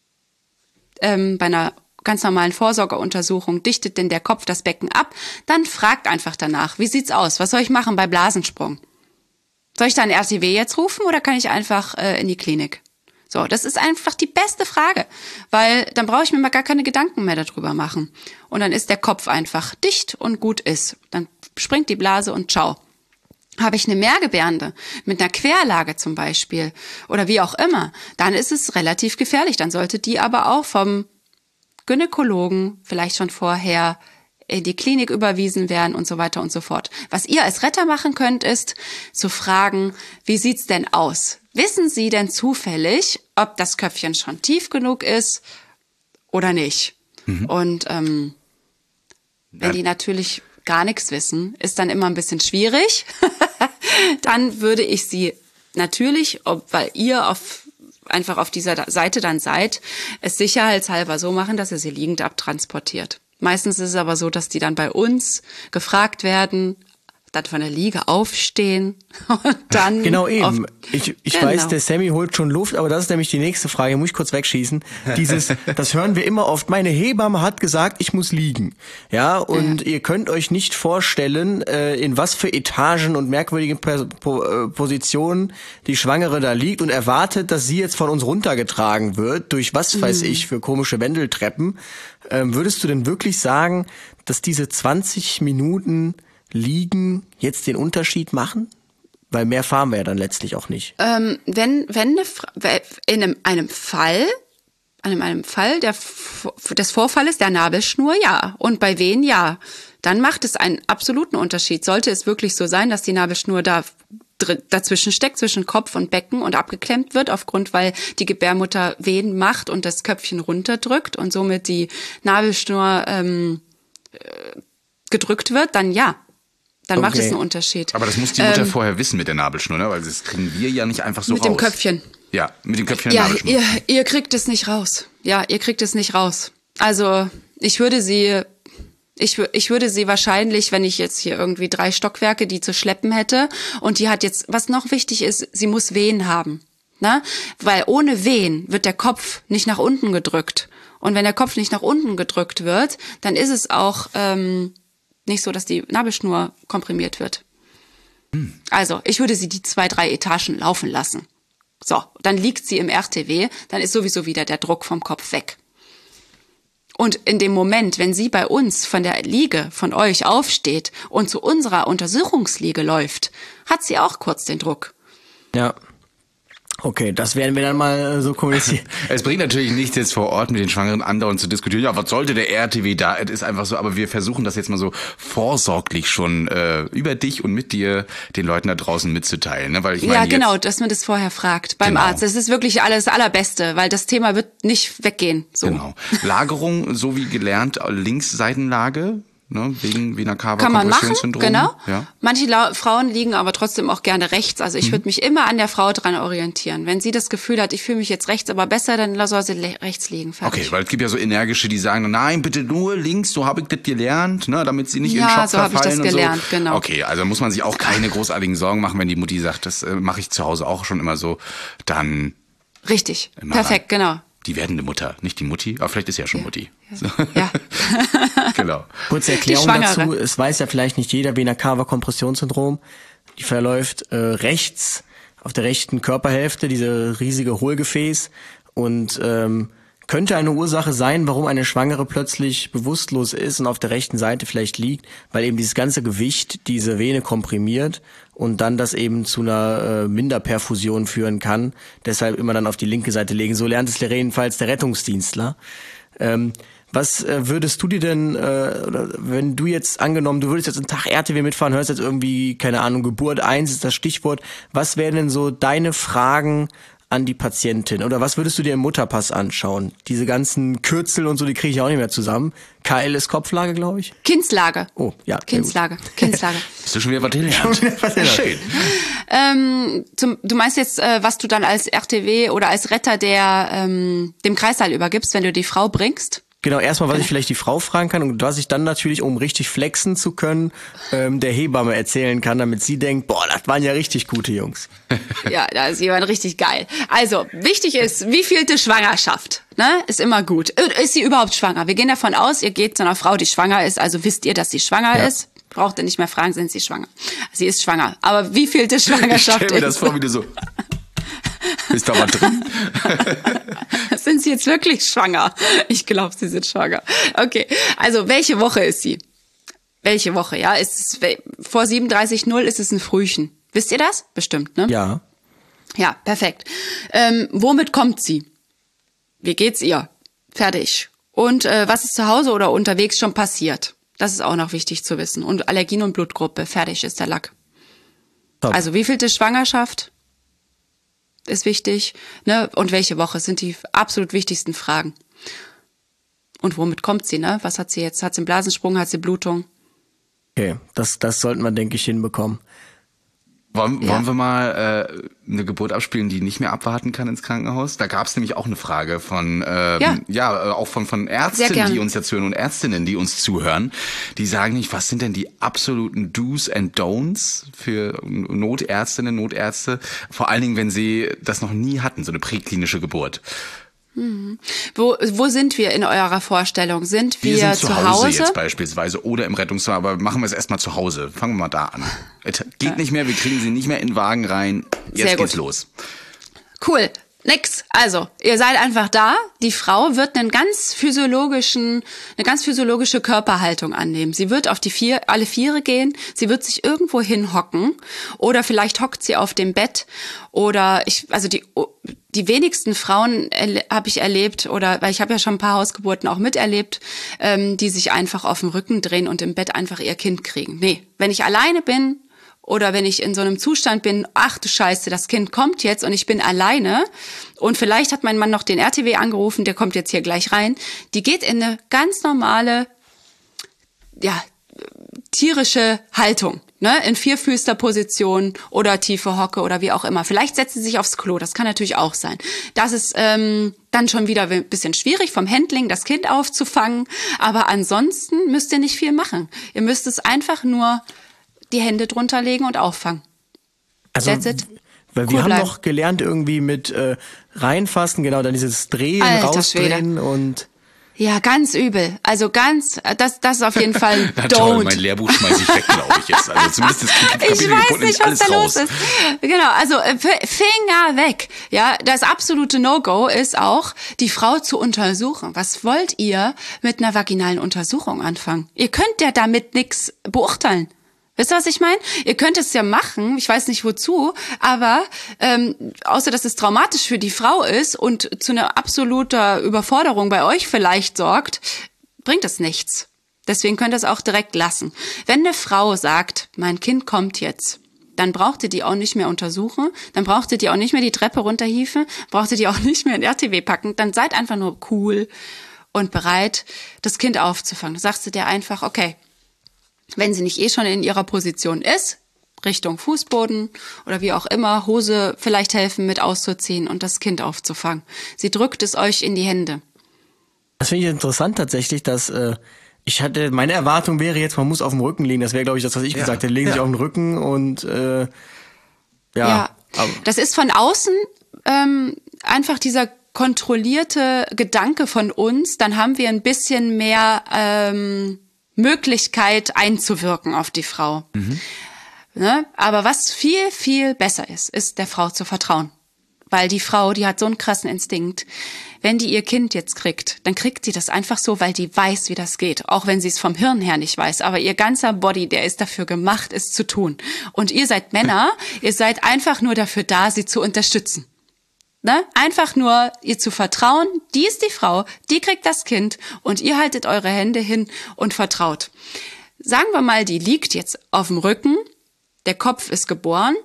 bei einer ganz normalen Vorsorgeuntersuchung, dichtet denn der Kopf das Becken ab, dann fragt einfach danach, wie sieht's aus, was soll ich machen bei Blasensprung? Soll ich da ein RTW jetzt rufen oder kann ich einfach in die Klinik? So, das ist einfach die beste Frage, weil dann brauche ich mir mal gar keine Gedanken mehr darüber machen. Und dann ist der Kopf einfach dicht und gut ist. Dann springt die Blase und ciao. Habe ich eine Mehrgebärende mit einer Querlage zum Beispiel oder wie auch immer, dann ist es relativ gefährlich. Dann sollte die aber auch vom Gynäkologen vielleicht schon vorher in die Klinik überwiesen werden und so weiter und so fort. Was ihr als Retter machen könnt, ist zu fragen, wie sieht's denn aus? Wissen Sie denn zufällig, ob das Köpfchen schon tief genug ist oder nicht? Und wenn die natürlich gar nichts wissen, ist dann immer ein bisschen schwierig. Dann würde ich sie natürlich, weil ihr einfach auf dieser Seite dann seid, es sicherheitshalber so machen, dass ihr sie liegend abtransportiert. Meistens ist es aber so, dass die dann bei uns gefragt werden, dann von der Liege aufstehen und dann... Genau eben. Ich Genau. weiß, der Sammy holt schon Luft, aber das ist nämlich die nächste Frage, muss ich kurz wegschießen. Das hören wir immer oft, meine Hebamme hat gesagt, ich muss liegen. Ja, und ihr könnt euch nicht vorstellen, in was für Etagen und merkwürdigen Positionen die Schwangere da liegt und erwartet, dass sie jetzt von uns runtergetragen wird, durch was weiß ich für komische Wendeltreppen. Würdest du denn wirklich sagen, dass diese 20 Minuten Liegen jetzt den Unterschied machen? Weil mehr fahren wir ja dann letztlich auch nicht. Wenn in einem Fall des Vorfalles der Nabelschnur, ja. Und bei Wehen, ja. Dann macht es einen absoluten Unterschied. Sollte es wirklich so sein, dass die Nabelschnur dazwischen steckt, zwischen Kopf und Becken und abgeklemmt wird, weil die Gebärmutter Wehen macht und das Köpfchen runterdrückt und somit die Nabelschnur gedrückt wird, dann ja. Dann macht es einen Unterschied. Aber das muss die Mutter vorher wissen mit der Nabelschnur, ne? Weil das kriegen wir ja nicht einfach so mit raus. Mit dem Köpfchen. Ja, mit dem Köpfchen der Ja, Nabelschnur. ihr kriegt es nicht raus. Ja, ihr kriegt es nicht raus. Also ich würde sie wahrscheinlich, wenn ich jetzt hier irgendwie 3 Stockwerke, die zu schleppen hätte, und die hat jetzt, was noch wichtig ist, sie muss Wehen haben. Ne? Weil ohne Wehen wird der Kopf nicht nach unten gedrückt. Und wenn der Kopf nicht nach unten gedrückt wird, dann ist es auch nicht so, dass die Nabelschnur komprimiert wird. Also, ich würde sie die 2, 3 Etagen laufen lassen. So, dann liegt sie im RTW, dann ist sowieso wieder der Druck vom Kopf weg. Und in dem Moment, wenn sie bei uns von der Liege, von euch aufsteht und zu unserer Untersuchungsliege läuft, hat sie auch kurz den Druck. Ja. Okay, das werden wir dann mal so kommunizieren. Es bringt natürlich nichts, jetzt vor Ort mit den Schwangeren andauernd zu diskutieren. Ja, was sollte der RTW da? Es ist einfach so, aber wir versuchen das jetzt mal so vorsorglich schon über dich und mit dir den Leuten da draußen mitzuteilen. Ne? Weil ich meine, ja, genau, dass man das vorher fragt beim Arzt. Das ist wirklich alles das Allerbeste, weil das Thema wird nicht weggehen. So. Genau. Lagerung, so wie gelernt, Linksseitenlage. ne? Wegen Vena Cava Kann man machen, Kompressionssyndrom. genau. Ja. Manche Frauen liegen aber trotzdem auch gerne rechts. Also ich würde mich immer an der Frau dran orientieren. Wenn sie das Gefühl hat, ich fühle mich jetzt rechts aber besser, dann soll sie rechts liegen. Fertig. Okay, weil es gibt ja so energische, die sagen, nein, bitte nur links, so habe ich das gelernt, ne, damit sie nicht in Ja, Schock so habe ich verfallen das gelernt, und so. genau. Okay, also muss man sich auch keine großartigen Sorgen machen, wenn die Mutti sagt, das mache ich zu Hause auch schon immer so, dann Richtig, immer perfekt, ran. genau. Die werdende Mutter, nicht die Mutti, aber vielleicht ist sie ja schon Mutti. So. Ja. Genau. Kurze Erklärung Die Schwangere. dazu, es weiß ja vielleicht nicht jeder, Vena Cava Kompressionssyndrom, die verläuft rechts, auf der rechten Körperhälfte, diese riesige Hohlgefäß und könnte eine Ursache sein, warum eine Schwangere plötzlich bewusstlos ist und auf der rechten Seite vielleicht liegt, weil eben dieses ganze Gewicht diese Vene komprimiert und dann das eben zu einer Minderperfusion führen kann. Deshalb immer dann auf die linke Seite legen. So lernt es jedenfalls der Rettungsdienstler. Was würdest du dir denn, oder wenn du jetzt angenommen, du würdest jetzt einen Tag RTW mitfahren, hörst jetzt irgendwie, keine Ahnung, Geburt 1 ist das Stichwort. Was wären denn so deine Fragen an die Patientin? Oder was würdest du dir im Mutterpass anschauen? Diese ganzen Kürzel und so, die kriege ich auch nicht mehr zusammen. KL ist Kopflage, glaube ich. Kindslage. Oh, ja. Kindslage. Kindslage. Hast du schon wieder was gelernt? Schön. Du meinst jetzt, was du dann als RTW oder als Retter dem Kreissaal übergibst, wenn du die Frau bringst? Genau, erstmal, was ich vielleicht die Frau fragen kann und was ich dann natürlich, um richtig flexen zu können, der Hebamme erzählen kann, damit sie denkt, boah, das waren ja richtig gute Jungs. Ja, da ist jemand richtig geil. Also, wichtig ist, wievielte Schwangerschaft, ne? Ist immer gut. Ist sie überhaupt schwanger? Wir gehen davon aus, ihr geht zu einer Frau, die schwanger ist, also wisst ihr, dass sie schwanger ist. Braucht ihr nicht mehr fragen, sind sie schwanger? Sie ist schwanger. Aber wievielte Schwangerschaft Ich stell mir das vor, wie du so... Ist da was drin? Sind Sie jetzt wirklich schwanger? Ich glaube, Sie sind schwanger. Okay, also welche Woche ist sie? Welche Woche, ja? Ist es, vor 37,0 ist es ein Frühchen. Wisst ihr das? Bestimmt, ne? Ja. Ja, perfekt. Womit kommt sie? Wie geht's ihr? Fertig. Und was ist zu Hause oder unterwegs schon passiert? Das ist auch noch wichtig zu wissen. Und Allergien und Blutgruppe. Fertig ist der Lack. Top. Also wievielte Schwangerschaft ist wichtig, ne? Und welche Woche sind die absolut wichtigsten Fragen. Und womit kommt sie, ne? Was hat sie jetzt? Hat sie einen Blasensprung? Hat sie Blutung? Okay, das sollten wir, denke ich, hinbekommen. Wollen wir mal eine Geburt abspielen, die nicht mehr abwarten kann ins Krankenhaus? Da gab es nämlich auch eine Frage von auch von Ärzten, die uns jetzt hören und Ärztinnen, die uns zuhören. Die sagen nicht, was sind denn die absoluten Do's and Don'ts für Notärztinnen, Notärzte? Vor allen Dingen, wenn sie das noch nie hatten, so eine präklinische Geburt. Wo sind wir in eurer Vorstellung? Sind wir sind zu Hause jetzt beispielsweise oder im Rettungswagen, aber machen wir es erstmal zu Hause. Fangen wir mal da an. Es geht nicht mehr, wir kriegen sie nicht mehr in den Wagen rein. Jetzt Sehr gut. geht's los. Cool. Nix. Also, ihr seid einfach da. Die Frau wird eine ganz physiologische Körperhaltung annehmen. Sie wird auf alle Viere gehen. Sie wird sich irgendwo hinhocken. Oder vielleicht hockt sie auf dem Bett. Oder die wenigsten Frauen habe ich erlebt, weil ich habe ja schon ein paar Hausgeburten auch miterlebt, die sich einfach auf den Rücken drehen und im Bett einfach ihr Kind kriegen. Nee, wenn ich alleine bin, oder wenn ich in so einem Zustand bin, ach du Scheiße, das Kind kommt jetzt und ich bin alleine und vielleicht hat mein Mann noch den RTW angerufen, der kommt jetzt hier gleich rein. Die geht in eine ganz normale, tierische Haltung, ne? In Vierfüßlerposition oder tiefe Hocke oder wie auch immer. Vielleicht setzt sie sich aufs Klo, das kann natürlich auch sein. Das ist dann schon wieder ein bisschen schwierig vom Handling, das Kind aufzufangen. Aber ansonsten müsst ihr nicht viel machen. Ihr müsst es einfach nur die Hände drunter legen und auffangen. Also, That's it. Weil wir haben noch gelernt irgendwie mit reinfassen, genau, dann dieses Drehen, Alter rausdrehen Schwede. und... Ja, ganz übel. Also das ist auf jeden Fall Na don't. toll, mein Lehrbuch schmeiß ich weg, glaube ich jetzt. Also zumindest das Ich weiß nicht, was da los ist. Genau, also Finger weg. Ja, das absolute No-Go ist auch, die Frau zu untersuchen. Was wollt ihr mit einer vaginalen Untersuchung anfangen? Ihr könnt ja damit nichts beurteilen. Wisst ihr, was ich meine? Ihr könnt es ja machen, ich weiß nicht wozu, aber außer dass es traumatisch für die Frau ist und zu einer absoluter Überforderung bei euch vielleicht sorgt, bringt es nichts. Deswegen könnt ihr es auch direkt lassen. Wenn eine Frau sagt, mein Kind kommt jetzt, dann braucht ihr die auch nicht mehr untersuchen, dann braucht ihr die auch nicht mehr die Treppe runterhieven, braucht ihr die auch nicht mehr in RTW packen, dann seid einfach nur cool und bereit, das Kind aufzufangen. Dann sagst du dir einfach, okay, wenn sie nicht eh schon in ihrer Position ist, Richtung Fußboden oder wie auch immer, Hose vielleicht helfen mit auszuziehen und das Kind aufzufangen. Sie drückt es euch in die Hände. Das finde ich interessant tatsächlich, dass meine Erwartung wäre jetzt, man muss auf dem Rücken liegen. Das wäre, glaube ich, das, was ich gesagt hätte. Legen sich auf den Rücken und das ist von außen einfach dieser kontrollierte Gedanke von uns. Dann haben wir ein bisschen mehr Möglichkeit einzuwirken auf die Frau. Ne? Aber was viel, viel besser ist der Frau zu vertrauen. Weil die Frau, die hat so einen krassen Instinkt. Wenn die ihr Kind jetzt kriegt, dann kriegt sie das einfach so, weil die weiß, wie das geht. Auch wenn sie es vom Hirn her nicht weiß. Aber ihr ganzer Body, der ist dafür gemacht, es zu tun. Und ihr seid Männer, ihr seid einfach nur dafür da, sie zu unterstützen. Ne? Einfach nur ihr zu vertrauen, die ist die Frau, die kriegt das Kind und ihr haltet eure Hände hin und vertraut. Sagen wir mal, die liegt jetzt auf dem Rücken, der Kopf ist geboren,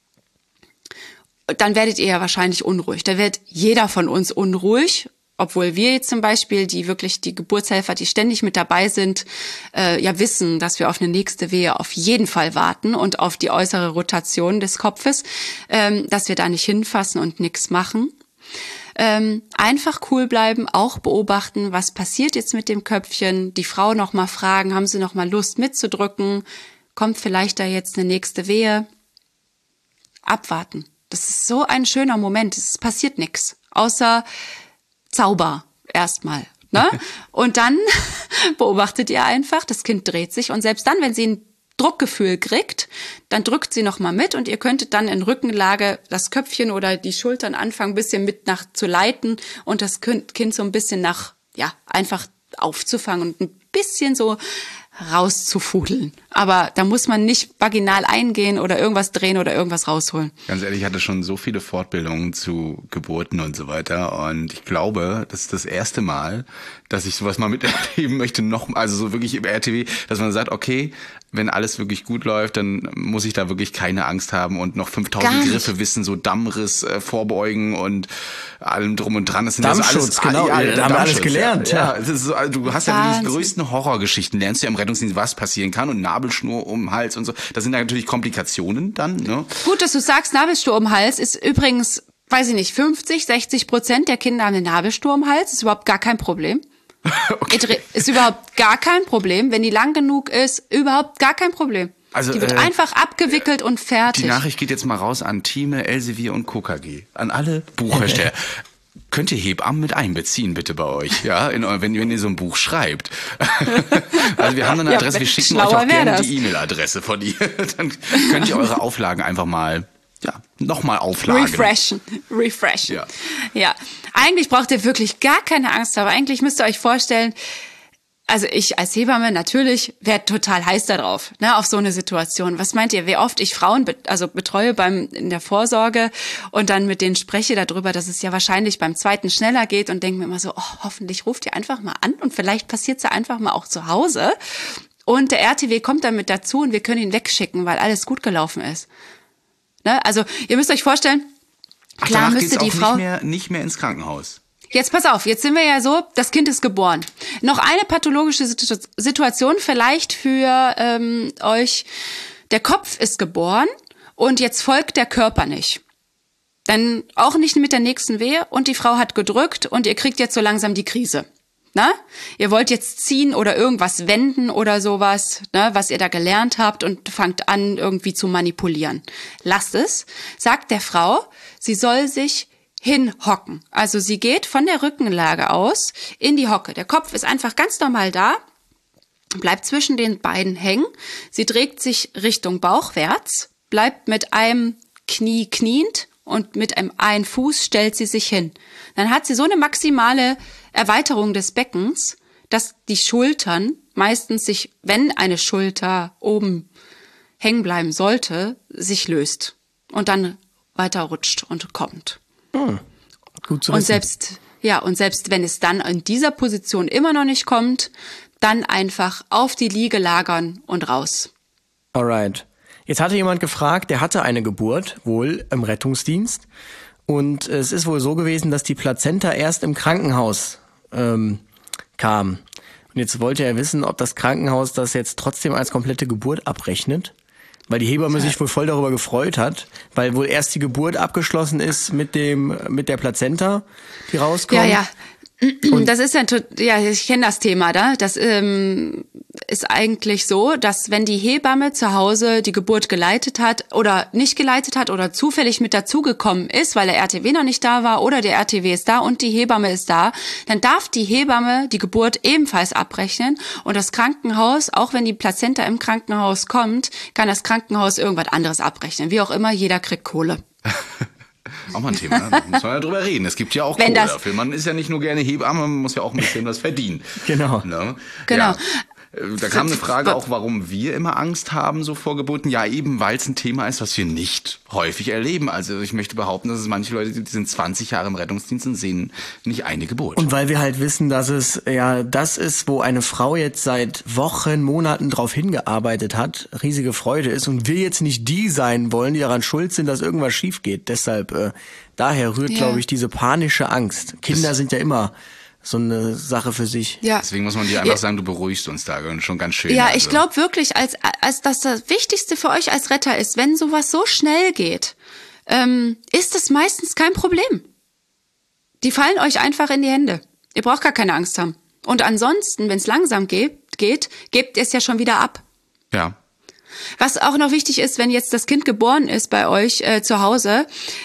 dann werdet ihr ja wahrscheinlich unruhig. Da wird jeder von uns unruhig, obwohl wir jetzt zum Beispiel, die Geburtshelfer, die ständig mit dabei sind, wissen, dass wir auf eine nächste Wehe auf jeden Fall warten und auf die äußere Rotation des Kopfes, dass wir da nicht hinfassen und nichts machen. Einfach cool bleiben, auch beobachten, was passiert jetzt mit dem Köpfchen, die Frau noch mal fragen, haben sie noch mal Lust mitzudrücken, kommt vielleicht da jetzt eine nächste Wehe? Abwarten. Das ist so ein schöner Moment. Es passiert nichts, außer Zauber erstmal. Ne? Und dann beobachtet ihr einfach, das Kind dreht sich und selbst dann, wenn sie ein Druckgefühl kriegt, dann drückt sie noch mal mit und ihr könntet dann in Rückenlage das Köpfchen oder die Schultern anfangen, ein bisschen mit nach zu leiten und das Kind so ein bisschen einfach aufzufangen und ein bisschen so rauszufudeln. Aber da muss man nicht vaginal eingehen oder irgendwas drehen oder irgendwas rausholen. Ganz ehrlich, ich hatte schon so viele Fortbildungen zu Geburten und so weiter und ich glaube, das ist das erste Mal, dass ich sowas mal miterleben möchte, also so wirklich im RTW, dass man sagt, okay, wenn alles wirklich gut läuft, dann muss ich da wirklich keine Angst haben und noch 5000 Griffe wissen, so Dammriss vorbeugen und allem drum und dran. Das sind Dammschutz, ja so alles, da haben wir alles gelernt. Ja, das ist so, du hast ja wirklich die größten Horrorgeschichten, lernst du ja im Rettungsdienst, was passieren kann und Nabelschnur um den Hals und so. Das sind natürlich Komplikationen dann. Ne? Gut, dass du sagst, Nabelschnur um den Hals ist übrigens, weiß ich nicht, 50-60% der Kinder haben eine Nabelschnur um den Hals, ist überhaupt gar kein Problem. Okay. Ist überhaupt gar kein Problem. Wenn die lang genug ist, überhaupt gar kein Problem. Also, die wird einfach abgewickelt und fertig. Die Nachricht geht jetzt mal raus an Thieme, Elsevier und KKG. An alle Buchhersteller. Könnt ihr Hebammen mit einbeziehen, bitte bei euch, ja, wenn ihr so ein Buch schreibt. Also wir haben eine Adresse, wir schicken euch auch gerne die E-Mail-Adresse von ihr. Dann könnt ihr eure Auflagen einfach mal nochmal auflagen. Refreshen. Ja. Eigentlich braucht ihr wirklich gar keine Angst, aber eigentlich müsst ihr euch vorstellen, also ich als Hebamme natürlich werde total heiß darauf, ne, auf so eine Situation. Was meint ihr, wie oft ich Frauen betreue in der Vorsorge und dann mit denen spreche darüber, dass es ja wahrscheinlich beim zweiten schneller geht und denke mir immer so, hoffentlich ruft ihr einfach mal an und vielleicht passiert es ja einfach mal auch zu Hause. Und der RTW kommt dann mit dazu und wir können ihn wegschicken, weil alles gut gelaufen ist. Ne? Also ihr müsst euch vorstellen, klar müsste die Frau nicht mehr ins Krankenhaus. Jetzt pass auf, jetzt sind wir ja so, das Kind ist geboren. Noch eine pathologische Situation vielleicht für euch. Der Kopf ist geboren und jetzt folgt der Körper nicht. Dann auch nicht mit der nächsten Wehe und die Frau hat gedrückt und ihr kriegt jetzt so langsam die Krise. Na? Ihr wollt jetzt ziehen oder irgendwas wenden oder sowas, ne, was ihr da gelernt habt und fangt an irgendwie zu manipulieren. Lasst es, sagt der Frau, sie soll sich hinhocken. Also sie geht von der Rückenlage aus in die Hocke. Der Kopf ist einfach ganz normal da, bleibt zwischen den Beinen hängen. Sie dreht sich Richtung bauchwärts, bleibt mit einem Knie kniend und mit einem einen Fuß stellt sie sich hin. Dann hat sie so eine maximale Erweiterung des Beckens, dass die Schultern meistens sich, wenn eine Schulter oben hängen bleiben sollte, sich löst und dann weiter rutscht und kommt. Gut zu wissen. Und selbst wenn es dann in dieser Position immer noch nicht kommt, dann einfach auf die Liege lagern und raus. Alright. Jetzt hatte jemand gefragt, der hatte eine Geburt, wohl im Rettungsdienst. Und es ist wohl so gewesen, dass die Plazenta erst im Krankenhaus kam. Und Und jetzt wollte er wissen, ob das Krankenhaus das jetzt trotzdem als komplette Geburt abrechnet. Weil die Hebamme sich wohl voll darüber gefreut hat, weil wohl erst die Geburt abgeschlossen ist mit der Plazenta, die rauskommt. Ja. Das ist ja, ich kenne das Thema da. Das ist eigentlich so, dass wenn die Hebamme zu Hause die Geburt geleitet hat oder nicht geleitet hat oder zufällig mit dazugekommen ist, weil der RTW noch nicht da war oder der RTW ist da und die Hebamme ist da, dann darf die Hebamme die Geburt ebenfalls abrechnen und das Krankenhaus, auch wenn die Plazenta im Krankenhaus kommt, kann das Krankenhaus irgendwas anderes abrechnen. Wie auch immer, jeder kriegt Kohle. Auch mal ein Thema, ne? Da muss man ja drüber reden. Es gibt ja auch Kohle dafür. Man ist ja nicht nur gerne Hebamme, man muss ja auch ein bisschen was verdienen. Genau. Ne? Genau. Ja. Da kam eine Frage auch, warum wir immer Angst haben so vor Geburten. Ja, eben, weil es ein Thema ist, was wir nicht häufig erleben. Also ich möchte behaupten, dass es manche Leute gibt, die sind 20 Jahre im Rettungsdienst und sehen nicht eine Geburt. Und weil wir halt wissen, dass es ja das ist, wo eine Frau jetzt seit Wochen, Monaten drauf hingearbeitet hat, riesige Freude ist und wir jetzt nicht die sein wollen, die daran schuld sind, dass irgendwas schief geht. Deshalb, daher rührt, glaube ich, diese panische Angst. Kinder sind ja immer so eine Sache für sich. Ja. Deswegen muss man dir einfach sagen, du beruhigst uns da schon ganz schön. Ja, also. ich glaube wirklich, als dass das Wichtigste für euch als Retter ist, wenn sowas so schnell geht, ist das meistens kein Problem. Die fallen euch einfach in die Hände. Ihr braucht gar keine Angst haben. Und ansonsten, wenn es langsam geht, gebt ihr es ja schon wieder ab. Ja. Was auch noch wichtig ist, wenn jetzt das Kind geboren ist bei euch zu Hause,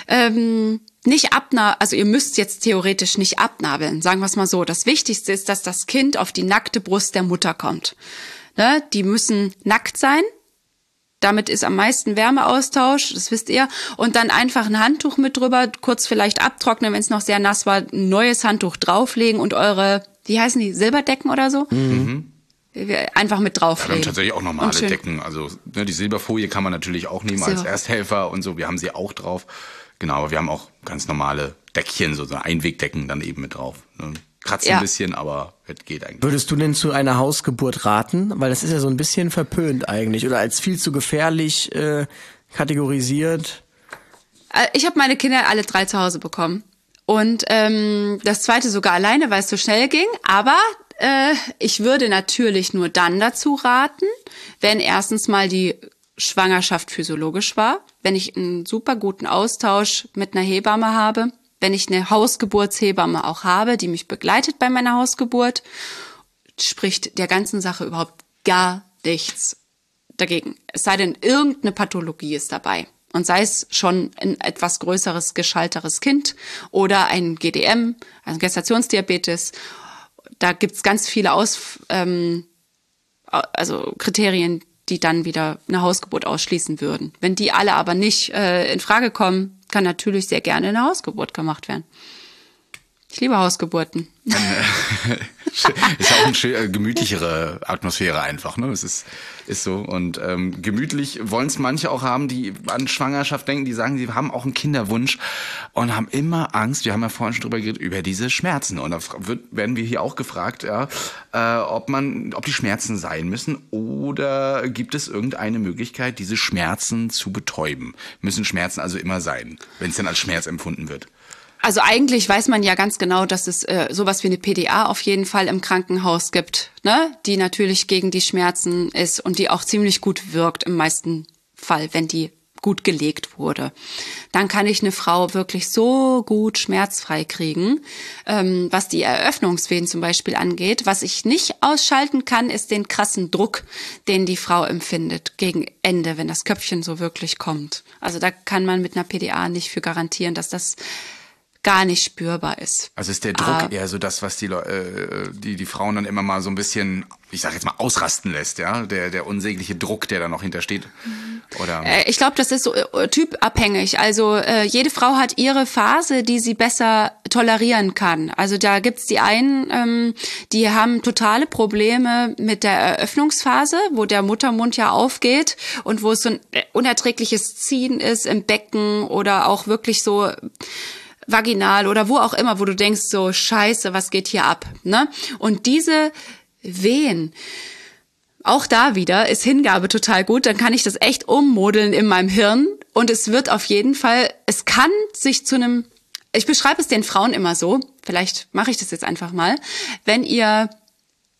nicht abnabeln, also ihr müsst jetzt theoretisch nicht abnabeln, sagen wir es mal so. Das Wichtigste ist, dass das Kind auf die nackte Brust der Mutter kommt. Ne? Die müssen nackt sein, damit ist am meisten Wärmeaustausch, das wisst ihr. Und dann einfach ein Handtuch mit drüber, kurz vielleicht abtrocknen, wenn es noch sehr nass war, ein neues Handtuch drauflegen und eure, wie heißen die, Silberdecken oder so? Mhm. Einfach mit drauflegen. Wir haben tatsächlich auch normale Decken, also ne, die Silberfolie kann man natürlich auch nehmen als Ersthelfer und so, wir haben sie auch drauf. Genau, aber wir haben auch ganz normale Deckchen, so Einwegdecken dann eben mit drauf. Ne? Kratzt ein bisschen, aber es geht eigentlich. Würdest du denn zu einer Hausgeburt raten? Weil das ist ja so ein bisschen verpönt eigentlich oder als viel zu gefährlich kategorisiert. Ich habe meine Kinder alle 3 zu Hause bekommen. Und das zweite sogar alleine, weil es so schnell ging. Aber ich würde natürlich nur dann dazu raten, wenn erstens mal die Schwangerschaft physiologisch war, wenn ich einen super guten Austausch mit einer Hebamme habe, wenn ich eine Hausgeburtshebamme auch habe, die mich begleitet bei meiner Hausgeburt, spricht der ganzen Sache überhaupt gar nichts dagegen. Es sei denn, irgendeine Pathologie ist dabei. Und sei es schon ein etwas größeres, geschalteres Kind oder ein GDM, also Gestationsdiabetes. Da gibt's ganz viele Kriterien, die dann wieder eine Hausgeburt ausschließen würden. Wenn die alle aber nicht in Frage kommen, kann natürlich sehr gerne eine Hausgeburt gemacht werden. Ich liebe Hausgeburten. Ist ja auch eine gemütlichere Atmosphäre einfach, ne? Es ist so. Und gemütlich wollen es manche auch haben, die an Schwangerschaft denken, die sagen, sie haben auch einen Kinderwunsch und haben immer Angst, wir haben ja vorhin schon drüber geredet, über diese Schmerzen. Und da werden wir hier auch gefragt, ja, ob die Schmerzen sein müssen oder gibt es irgendeine Möglichkeit, diese Schmerzen zu betäuben? Müssen Schmerzen also immer sein, wenn es dann als Schmerz empfunden wird? Also eigentlich weiß man ja ganz genau, dass es sowas wie eine PDA auf jeden Fall im Krankenhaus gibt, ne? Die natürlich gegen die Schmerzen ist und die auch ziemlich gut wirkt im meisten Fall, wenn die gut gelegt wurde. Dann kann ich eine Frau wirklich so gut schmerzfrei kriegen, was die Eröffnungswehen zum Beispiel angeht. Was ich nicht ausschalten kann, ist den krassen Druck, den die Frau empfindet gegen Ende, wenn das Köpfchen so wirklich kommt. Also da kann man mit einer PDA nicht für garantieren, dass das gar nicht spürbar ist. Also ist der Druck eher so das, was die Frauen dann immer mal so ein bisschen, ich sag jetzt mal, ausrasten lässt, ja? Der unsägliche Druck, der da noch hintersteht? Oder? Ich glaube, das ist so typabhängig. Also jede Frau hat ihre Phase, die sie besser tolerieren kann. Also da gibt's die einen, die haben totale Probleme mit der Eröffnungsphase, wo der Muttermund ja aufgeht und wo es so ein unerträgliches Ziehen ist im Becken oder auch wirklich so vaginal oder wo auch immer, wo du denkst so, scheiße, was geht hier ab, ne? Und diese Wehen, auch da wieder ist Hingabe total gut, dann kann ich das echt ummodeln in meinem Hirn und es wird auf jeden Fall, es kann sich zu einem, ich beschreibe es den Frauen immer so, vielleicht mache ich das jetzt einfach mal, wenn ihr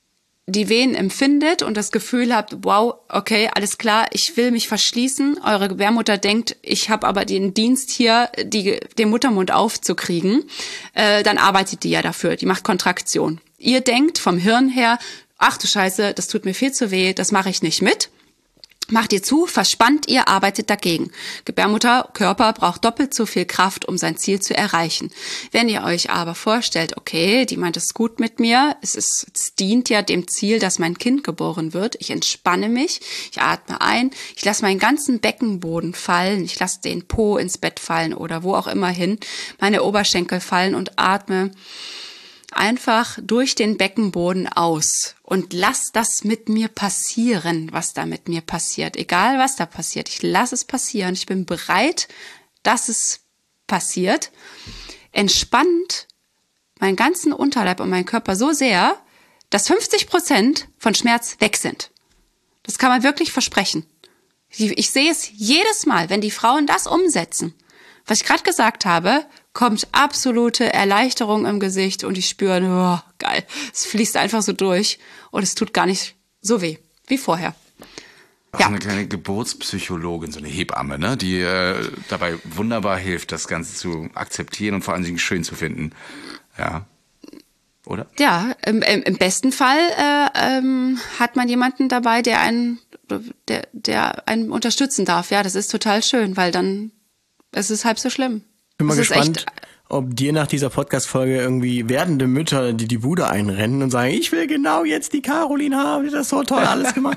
die Wehen empfindet und das Gefühl habt, wow, okay, alles klar, ich will mich verschließen. Eure Gebärmutter denkt, ich habe aber den Dienst hier, den Muttermund aufzukriegen, dann arbeitet die ja dafür, die macht Kontraktion. Ihr denkt vom Hirn her, ach du Scheiße, das tut mir viel zu weh, das mache ich nicht mit. Macht ihr zu, verspannt ihr, arbeitet dagegen. Gebärmutterkörper braucht doppelt so viel Kraft, um sein Ziel zu erreichen. Wenn ihr euch aber vorstellt, okay, die meint es gut mit mir, es dient ja dem Ziel, dass mein Kind geboren wird, ich entspanne mich, ich atme ein, ich lasse meinen ganzen Beckenboden fallen, ich lasse den Po ins Bett fallen oder wo auch immer hin, meine Oberschenkel fallen und atme einfach durch den Beckenboden aus und lass das mit mir passieren, was da mit mir passiert. Egal, was da passiert. Ich lasse es passieren. Ich bin bereit, dass es passiert. Entspannt meinen ganzen Unterleib und meinen Körper so sehr, dass 50% von Schmerz weg sind. Das kann man wirklich versprechen. Ich sehe es jedes Mal, wenn die Frauen das umsetzen. Was ich gerade gesagt habe, kommt absolute Erleichterung im Gesicht und die spüren, oh, geil, es fließt einfach so durch und es tut gar nicht so weh wie vorher. Auch ja. Eine kleine Geburtspsychologin, so eine Hebamme, ne, die dabei wunderbar hilft, das Ganze zu akzeptieren und vor allen Dingen schön zu finden. Ja, oder? Ja, im besten Fall hat man jemanden dabei, der einen unterstützen darf. Ja, das ist total schön, weil dann es ist halb so schlimm. Ich bin mal gespannt, ob dir nach dieser Podcast-Folge irgendwie werdende Mütter die Bude einrennen und sagen, ich will genau jetzt die Caroline haben, die das so toll alles gemacht.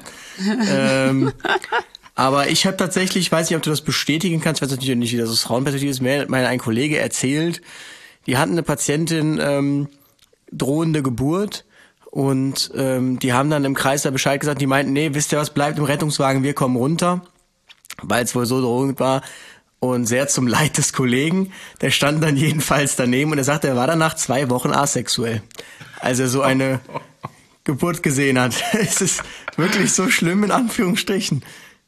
Aber ich habe tatsächlich, ich weiß nicht, ob du das bestätigen kannst, weil es natürlich nicht wieder so Frauenperspektive ist, mir ein Kollege erzählt, die hatten eine Patientin, drohende Geburt und die haben dann im Kreis da Bescheid gesagt, die meinten, nee, wisst ihr was, bleibt im Rettungswagen, wir kommen runter, weil es wohl so drohend war. Und sehr zum Leid des Kollegen, der stand dann jedenfalls daneben und er sagte, er war dann nach 2 Wochen asexuell. Als er so eine Geburt gesehen hat. Es ist wirklich so schlimm, in Anführungsstrichen.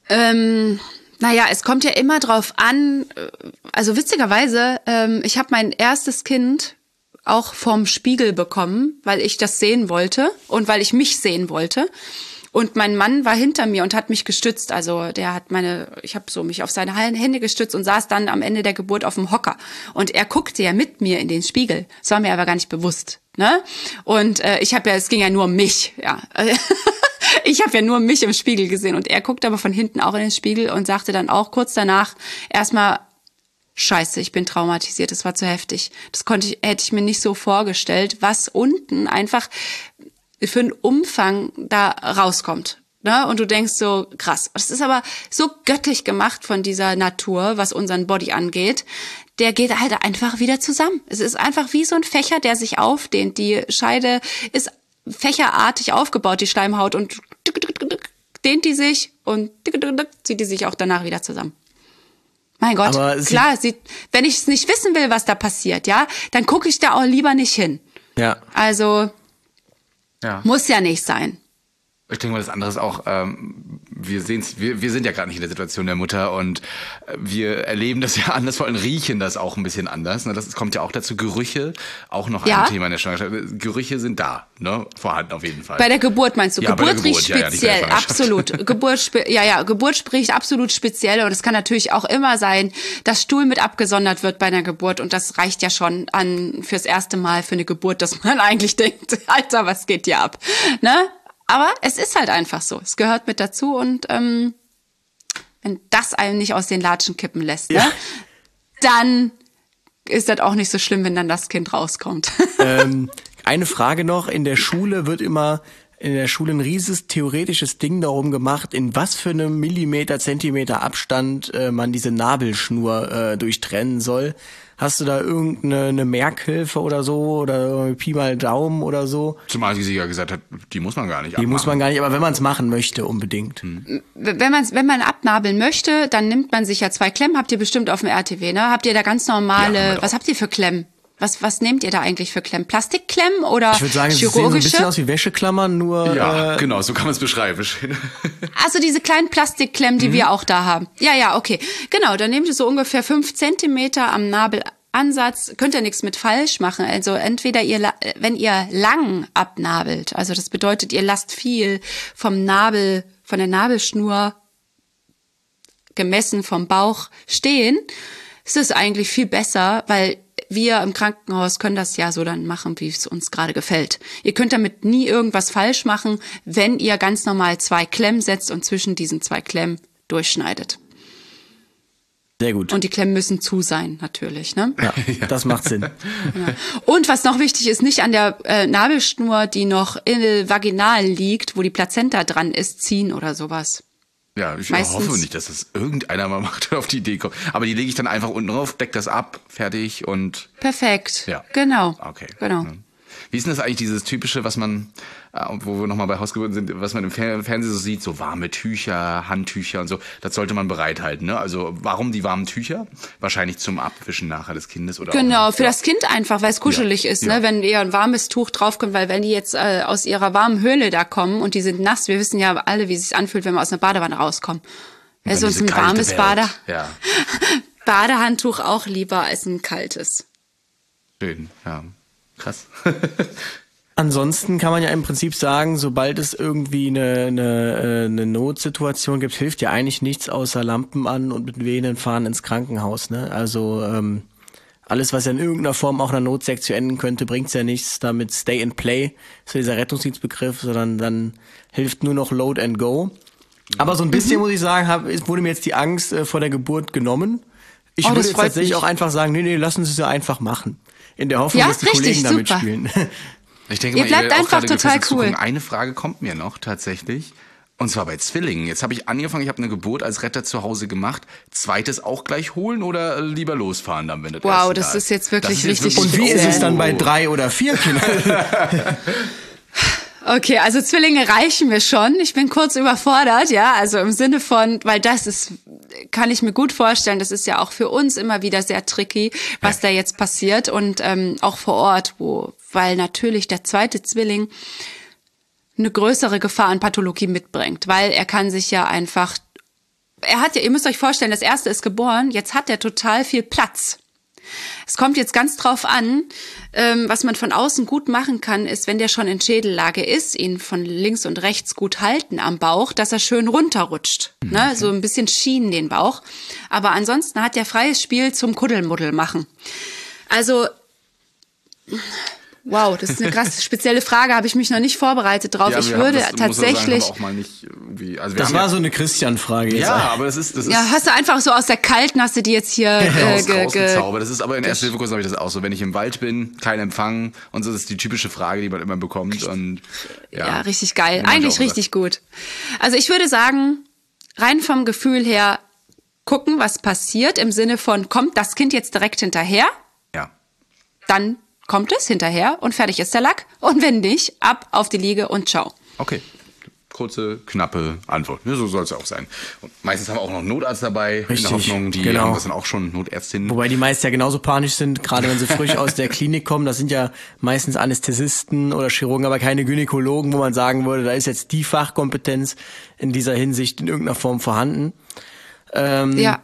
Naja, es kommt ja immer drauf an, also witzigerweise, ich habe mein erstes Kind auch vorm Spiegel bekommen, weil ich das sehen wollte und weil ich mich sehen wollte. Und mein Mann war hinter mir und hat mich gestützt. Also der hat ich habe so mich auf seine Hände gestützt und saß dann am Ende der Geburt auf dem Hocker. Und er guckte ja mit mir in den Spiegel. Das war mir aber gar nicht bewusst, ne? Und es ging ja nur um mich, ja. Ich habe ja nur mich im Spiegel gesehen und er guckte aber von hinten auch in den Spiegel und sagte dann auch kurz danach erstmal: Scheiße, ich bin traumatisiert. Das war zu heftig. Hätte ich mir nicht so vorgestellt, was unten einfach für einen Umfang da rauskommt. Ne? Und du denkst so, krass. Das ist aber so göttlich gemacht von dieser Natur, was unseren Body angeht. Der geht halt einfach wieder zusammen. Es ist einfach wie so ein Fächer, der sich aufdehnt. Die Scheide ist fächerartig aufgebaut, die Schleimhaut, und dehnt die sich und zieht die sich auch danach wieder zusammen. Mein Gott, klar, wenn ich es nicht wissen will, was da passiert, ja, dann gucke ich da auch lieber nicht hin. Ja. Also ja. Muss ja nicht sein. Ich denke mal, das andere ist auch, wir sind ja gerade nicht in der Situation der Mutter und wir erleben das ja anders, vor allem riechen das auch ein bisschen anders. Ne? Das kommt ja auch dazu. Gerüche, auch noch ein Thema in der Schwangerschaft. Gerüche sind da, ne? Vorhanden auf jeden Fall. Bei der Geburt meinst du? Ja, Geburt riecht speziell, absolut. Geburt riecht absolut speziell und es kann natürlich auch immer sein, dass Stuhl mit abgesondert wird bei einer Geburt und das reicht ja schon an fürs erste Mal für eine Geburt, dass man eigentlich denkt, Alter, was geht hier ab, ne? Aber es ist halt einfach so. Es gehört mit dazu und wenn das einem nicht aus den Latschen kippen lässt, ne, dann ist das auch nicht so schlimm, wenn dann das Kind rauskommt. Eine Frage noch. In der Schule wird immer ein rieses theoretisches Ding darum gemacht, in was für einem Millimeter, Zentimeter Abstand man diese Nabelschnur durchtrennen soll. Hast du da irgendeine Merkhilfe oder so oder Pi mal Daumen oder so? Zumal sie ja gesagt hat, die muss man gar nicht abmachen. Die muss man gar nicht, aber wenn man es machen möchte, unbedingt. Wenn man abnabeln möchte, dann nimmt man sich ja 2 Klemmen. Habt ihr bestimmt auf dem RTW, ne? Habt ihr da ganz normale, was habt ihr für Klemmen? Was nehmt ihr da eigentlich für Klemmen? Plastikklemmen oder chirurgische? Ich würde sagen, es sehen so ein bisschen aus wie Wäscheklammern, nur... Ja, genau, so kann man es beschreiben. Also diese kleinen Plastikklemmen, die wir auch da haben. Ja, okay. Genau, dann nehmt ihr so ungefähr 5 Zentimeter am Nabel Ansatz, könnt ihr nichts mit falsch machen. Also entweder wenn ihr lang abnabelt, also das bedeutet, ihr lasst viel von der Nabelschnur gemessen vom Bauch stehen, ist es eigentlich viel besser, weil wir im Krankenhaus können das ja so dann machen, wie es uns gerade gefällt. Ihr könnt damit nie irgendwas falsch machen, wenn ihr ganz normal 2 Klemmen setzt und zwischen diesen 2 Klemmen durchschneidet. Sehr gut. Und die Klemmen müssen zu sein, natürlich, ne? Ja, das macht Sinn. Ja. Und was noch wichtig ist, nicht an der Nabelschnur, die noch vaginal liegt, wo die Plazenta dran ist, ziehen oder sowas. Ja, ich Meistens. hoffe nicht, dass das irgendeiner mal macht und auf die Idee kommt. Aber die lege ich dann einfach unten drauf, deck das ab, fertig und... Perfekt. Ja. Genau. Okay. Genau. Ja. Wie ist denn das eigentlich, dieses typische, was man, wo wir nochmal bei Hausgeburten sind, was man im Fernsehen so sieht, so warme Tücher, Handtücher und so, das sollte man bereithalten, ne? Also warum die warmen Tücher? Wahrscheinlich zum Abwischen nachher des Kindes oder Genau, auch, für das Kind einfach, weil es kuschelig ist, ne? Wenn ihr ein warmes Tuch draufkommt, weil wenn die jetzt aus ihrer warmen Höhle da kommen und die sind nass, wir wissen ja alle, wie es sich anfühlt, wenn wir aus einer Badewanne rauskommen. Also uns ein warmes Badehandtuch auch lieber als ein kaltes. Schön, ja. Krass. Ansonsten kann man ja im Prinzip sagen, sobald es irgendwie eine Notsituation gibt, hilft ja eigentlich nichts außer Lampen an und mit wehenden Fahnen ins Krankenhaus. Ne? Also alles, was ja in irgendeiner Form auch einer Notsektion enden könnte, bringt's ja nichts. Damit Stay and Play ist ja dieser Rettungsdienstbegriff, sondern dann hilft nur noch Load and Go. Aber so ein bisschen, muss ich sagen, wurde mir jetzt die Angst vor der Geburt genommen. Ich würde jetzt tatsächlich auch einfach sagen, nee, lassen Sie es ja einfach machen. In der Hoffnung, dass die Kollegen da mitspielen. Ich denke Ihr bleibt einfach total cool. Eine Frage kommt mir noch tatsächlich. Und zwar bei Zwillingen. Jetzt habe ich angefangen, ich habe eine Geburt als Retter zu Hause gemacht. Zweites auch gleich holen oder lieber losfahren dann, wenn das Wow, das ist jetzt wirklich richtig speziell. Und wie ist es dann bei 3 oder 4 Kindern? Okay, also Zwillinge reichen mir schon. Ich bin kurz überfordert, ja, also im Sinne von, weil das ist, kann ich mir gut vorstellen, das ist ja auch für uns immer wieder sehr tricky, was da jetzt passiert und auch vor Ort, weil natürlich der zweite Zwilling eine größere Gefahr an Pathologie mitbringt, weil er kann sich ja einfach, ihr müsst euch vorstellen, das erste ist geboren, jetzt hat er total viel Platz. Es kommt jetzt ganz drauf an, was man von außen gut machen kann, ist, wenn der schon in Schädellage ist, ihn von links und rechts gut halten am Bauch, dass er schön runterrutscht. Ne? So ein bisschen schienen den Bauch. Aber ansonsten hat er freies Spiel zum Kuddelmuddel machen. Also, wow, das ist eine krass spezielle Frage, habe ich mich noch nicht vorbereitet drauf. Ja, ich würde tatsächlich... Das war so eine Christian-Frage. Ja, aber das ist... Ja, hast du einfach so aus der Kalten, hast du die jetzt hier rausgezaubert. Das ist aber in Erste-Hilfe-Kurs habe ich das auch so. Wenn ich im Wald bin, kein Empfang und so, das ist die typische Frage, die man immer bekommt. Und ja, richtig geil. Eigentlich richtig gut. Also ich würde sagen, rein vom Gefühl her, gucken, was passiert, im Sinne von, kommt das Kind jetzt direkt hinterher? Ja. Dann kommt es hinterher und fertig ist der Lack. Und wenn nicht, ab auf die Liege und ciao. Okay. Kurze, knappe Antwort. Ja, so soll es auch sein. Und meistens haben wir auch noch einen Notarzt dabei, Richtig, in der Hoffnung, die haben das dann auch schon, Notärztinnen. Wobei die meisten ja genauso panisch sind, gerade wenn sie frisch aus der Klinik kommen. Das sind ja meistens Anästhesisten oder Chirurgen, aber keine Gynäkologen, wo man sagen würde, da ist jetzt die Fachkompetenz in dieser Hinsicht in irgendeiner Form vorhanden. Ja.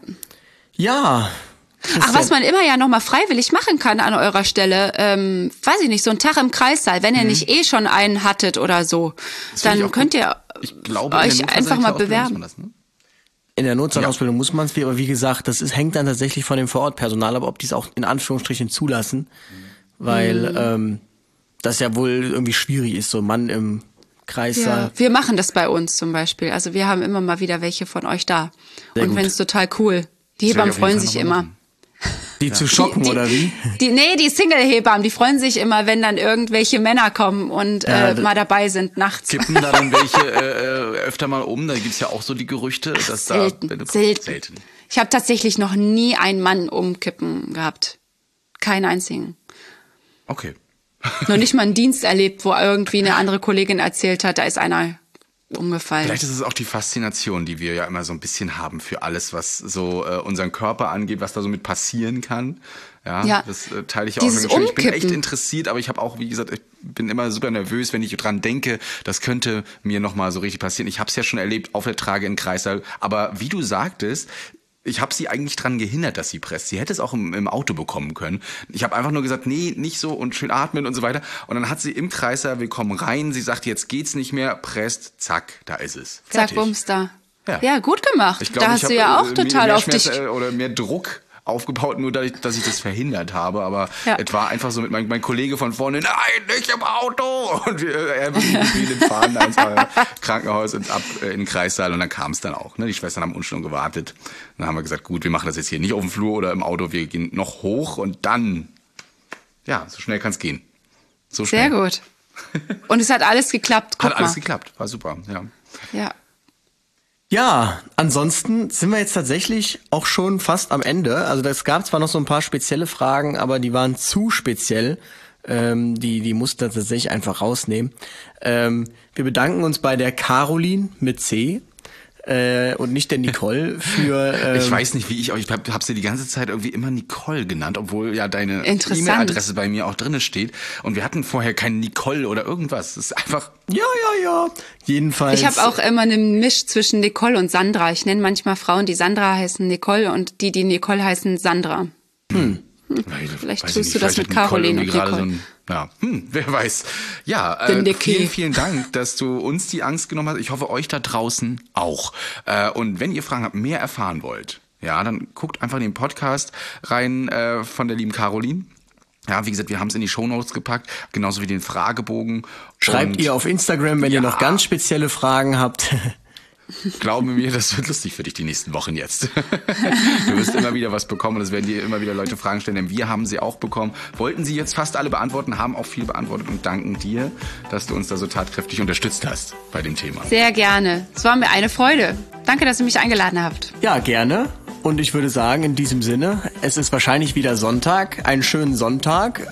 Ach, was man immer ja nochmal freiwillig machen kann an eurer Stelle, weiß ich nicht, so ein Tag im Kreissaal, wenn ihr nicht schon einen hattet oder so, dann könnt ihr euch einfach mal bewerben. In der Notfallausbildung muss man es, aber wie gesagt, hängt dann tatsächlich von dem Vorortpersonal ab, ob die es auch in Anführungsstrichen zulassen, weil das ja wohl irgendwie schwierig ist, so ein Mann im Kreissaal. Ja, wir machen das bei uns zum Beispiel, also wir haben immer mal wieder welche von euch da und wenn es total cool. Die Hebammen freuen sich immer. Die zu schocken, oder wie? Die Single-Hebammen, die freuen sich immer, wenn dann irgendwelche Männer kommen und mal dabei sind nachts. Kippen da dann welche öfter mal um? Da gibt's ja auch so die Gerüchte, dass selten. Ich habe tatsächlich noch nie einen Mann umkippen gehabt. Keinen einzigen. Okay. Noch nicht mal einen Dienst erlebt, wo irgendwie eine andere Kollegin erzählt hat, da ist einer umgefallen. Vielleicht ist es auch die Faszination, die wir ja immer so ein bisschen haben für alles, was so unseren Körper angeht, was da so mit passieren kann. Ja. Das teile ich auch. Ich bin echt interessiert, aber ich habe auch, wie gesagt, ich bin immer super nervös, wenn ich dran denke, das könnte mir nochmal so richtig passieren. Ich habe es ja schon erlebt auf der Trage in Kreissaal, aber wie du sagtest, Ich habe sie eigentlich dran gehindert, dass sie presst. Sie hätte es auch im Auto bekommen können. Ich habe einfach nur gesagt, nee, nicht so und schön atmen und so weiter. Und dann hat sie im Kreißsaal, wir kommen rein, sie sagt, jetzt geht's nicht mehr, presst, zack, da ist es. Fertig. Zack, bums, da. Ja. Ja, gut gemacht. Ich glaub, da hast du ja auch total mehr auf dich... Oder mehr Druck aufgebaut, nur dadurch, dass ich das verhindert habe. Aber Ja. es war einfach so mit mein Kollege von vorne, nein, nicht im Auto! Und er mit dem Fahren ins Krankenhaus und ab in den Kreissaal und dann kam es dann auch. Ne? Die Schwestern haben uns schon gewartet. Dann haben wir gesagt, gut, wir machen das jetzt hier nicht auf dem Flur oder im Auto, wir gehen noch hoch und dann, ja, so schnell kann es gehen. So schnell. Sehr gut. Und es hat alles geklappt. Guck Hat alles mal. geklappt, war super, ja. Ja. Ja, ansonsten sind wir jetzt tatsächlich auch schon fast am Ende. Also es gab zwar noch so ein paar spezielle Fragen, aber die waren zu speziell. Die mussten wir tatsächlich einfach rausnehmen. Wir bedanken uns bei der Caroline mit C und nicht der Nicole für... Ich weiß nicht, wie ich habe sie die ganze Zeit irgendwie immer Nicole genannt, obwohl ja deine Interessant. E-Mail-Adresse bei mir auch drinne steht. Und wir hatten vorher keinen Nicole oder irgendwas. Das ist einfach... Ja. Jedenfalls... Ich habe auch immer einen Misch zwischen Nicole und Sandra. Ich nenne manchmal Frauen, die Sandra heißen Nicole und die Nicole heißen Sandra. Vielleicht Weiß ich tust nicht, du das vielleicht mit hat Nicole Caroline irgendwie und gerade Nicole. wer weiß. Ja, Der Nicky. vielen Dank, dass du uns die Angst genommen hast. Ich hoffe, euch da draußen auch. Und wenn ihr Fragen habt, mehr erfahren wollt, ja, dann guckt einfach in den Podcast rein von der lieben Caroline. Ja, wie gesagt, wir haben es in die Shownotes gepackt, genauso wie den Fragebogen. Schreibt Und ihr auf Instagram, wenn ihr noch ganz spezielle Fragen habt. Glaube mir, das wird lustig für dich die nächsten Wochen jetzt. Du wirst immer wieder was bekommen und es werden dir immer wieder Leute Fragen stellen, denn wir haben sie auch bekommen. Wollten sie jetzt fast alle beantworten, haben auch viel beantwortet und danken dir, dass du uns da so tatkräftig unterstützt hast bei dem Thema. Sehr gerne. Es war mir eine Freude. Danke, dass ihr mich eingeladen habt. Ja, gerne. Und ich würde sagen, in diesem Sinne, es ist wahrscheinlich wieder Sonntag, einen schönen Sonntag.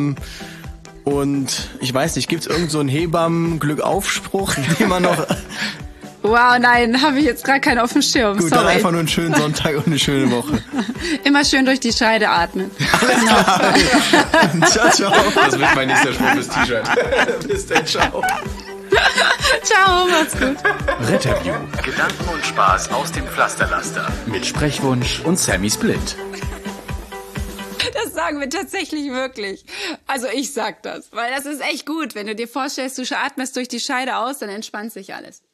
Und ich weiß nicht, gibt's irgend so einen Hebammen-Glückaufspruch, den man noch... Wow, nein, habe ich jetzt gerade keinen auf dem Schirm. Gut, dann Sorry. einfach nur einen schönen Sonntag und eine schöne Woche. Immer schön durch die Scheide atmen. Ciao, ciao. Das wird mein nächster Spruch fürs T-Shirt. Bis dann, ciao. Ciao, macht's gut. Retterview Gedanken und Spaß aus dem Pflasterlaster. mit Sprechwunsch und Sammy Split. Das sagen wir tatsächlich wirklich. Also ich sag das, weil das ist echt gut. Wenn du dir vorstellst, du atmest durch die Scheide aus, dann entspannt sich alles.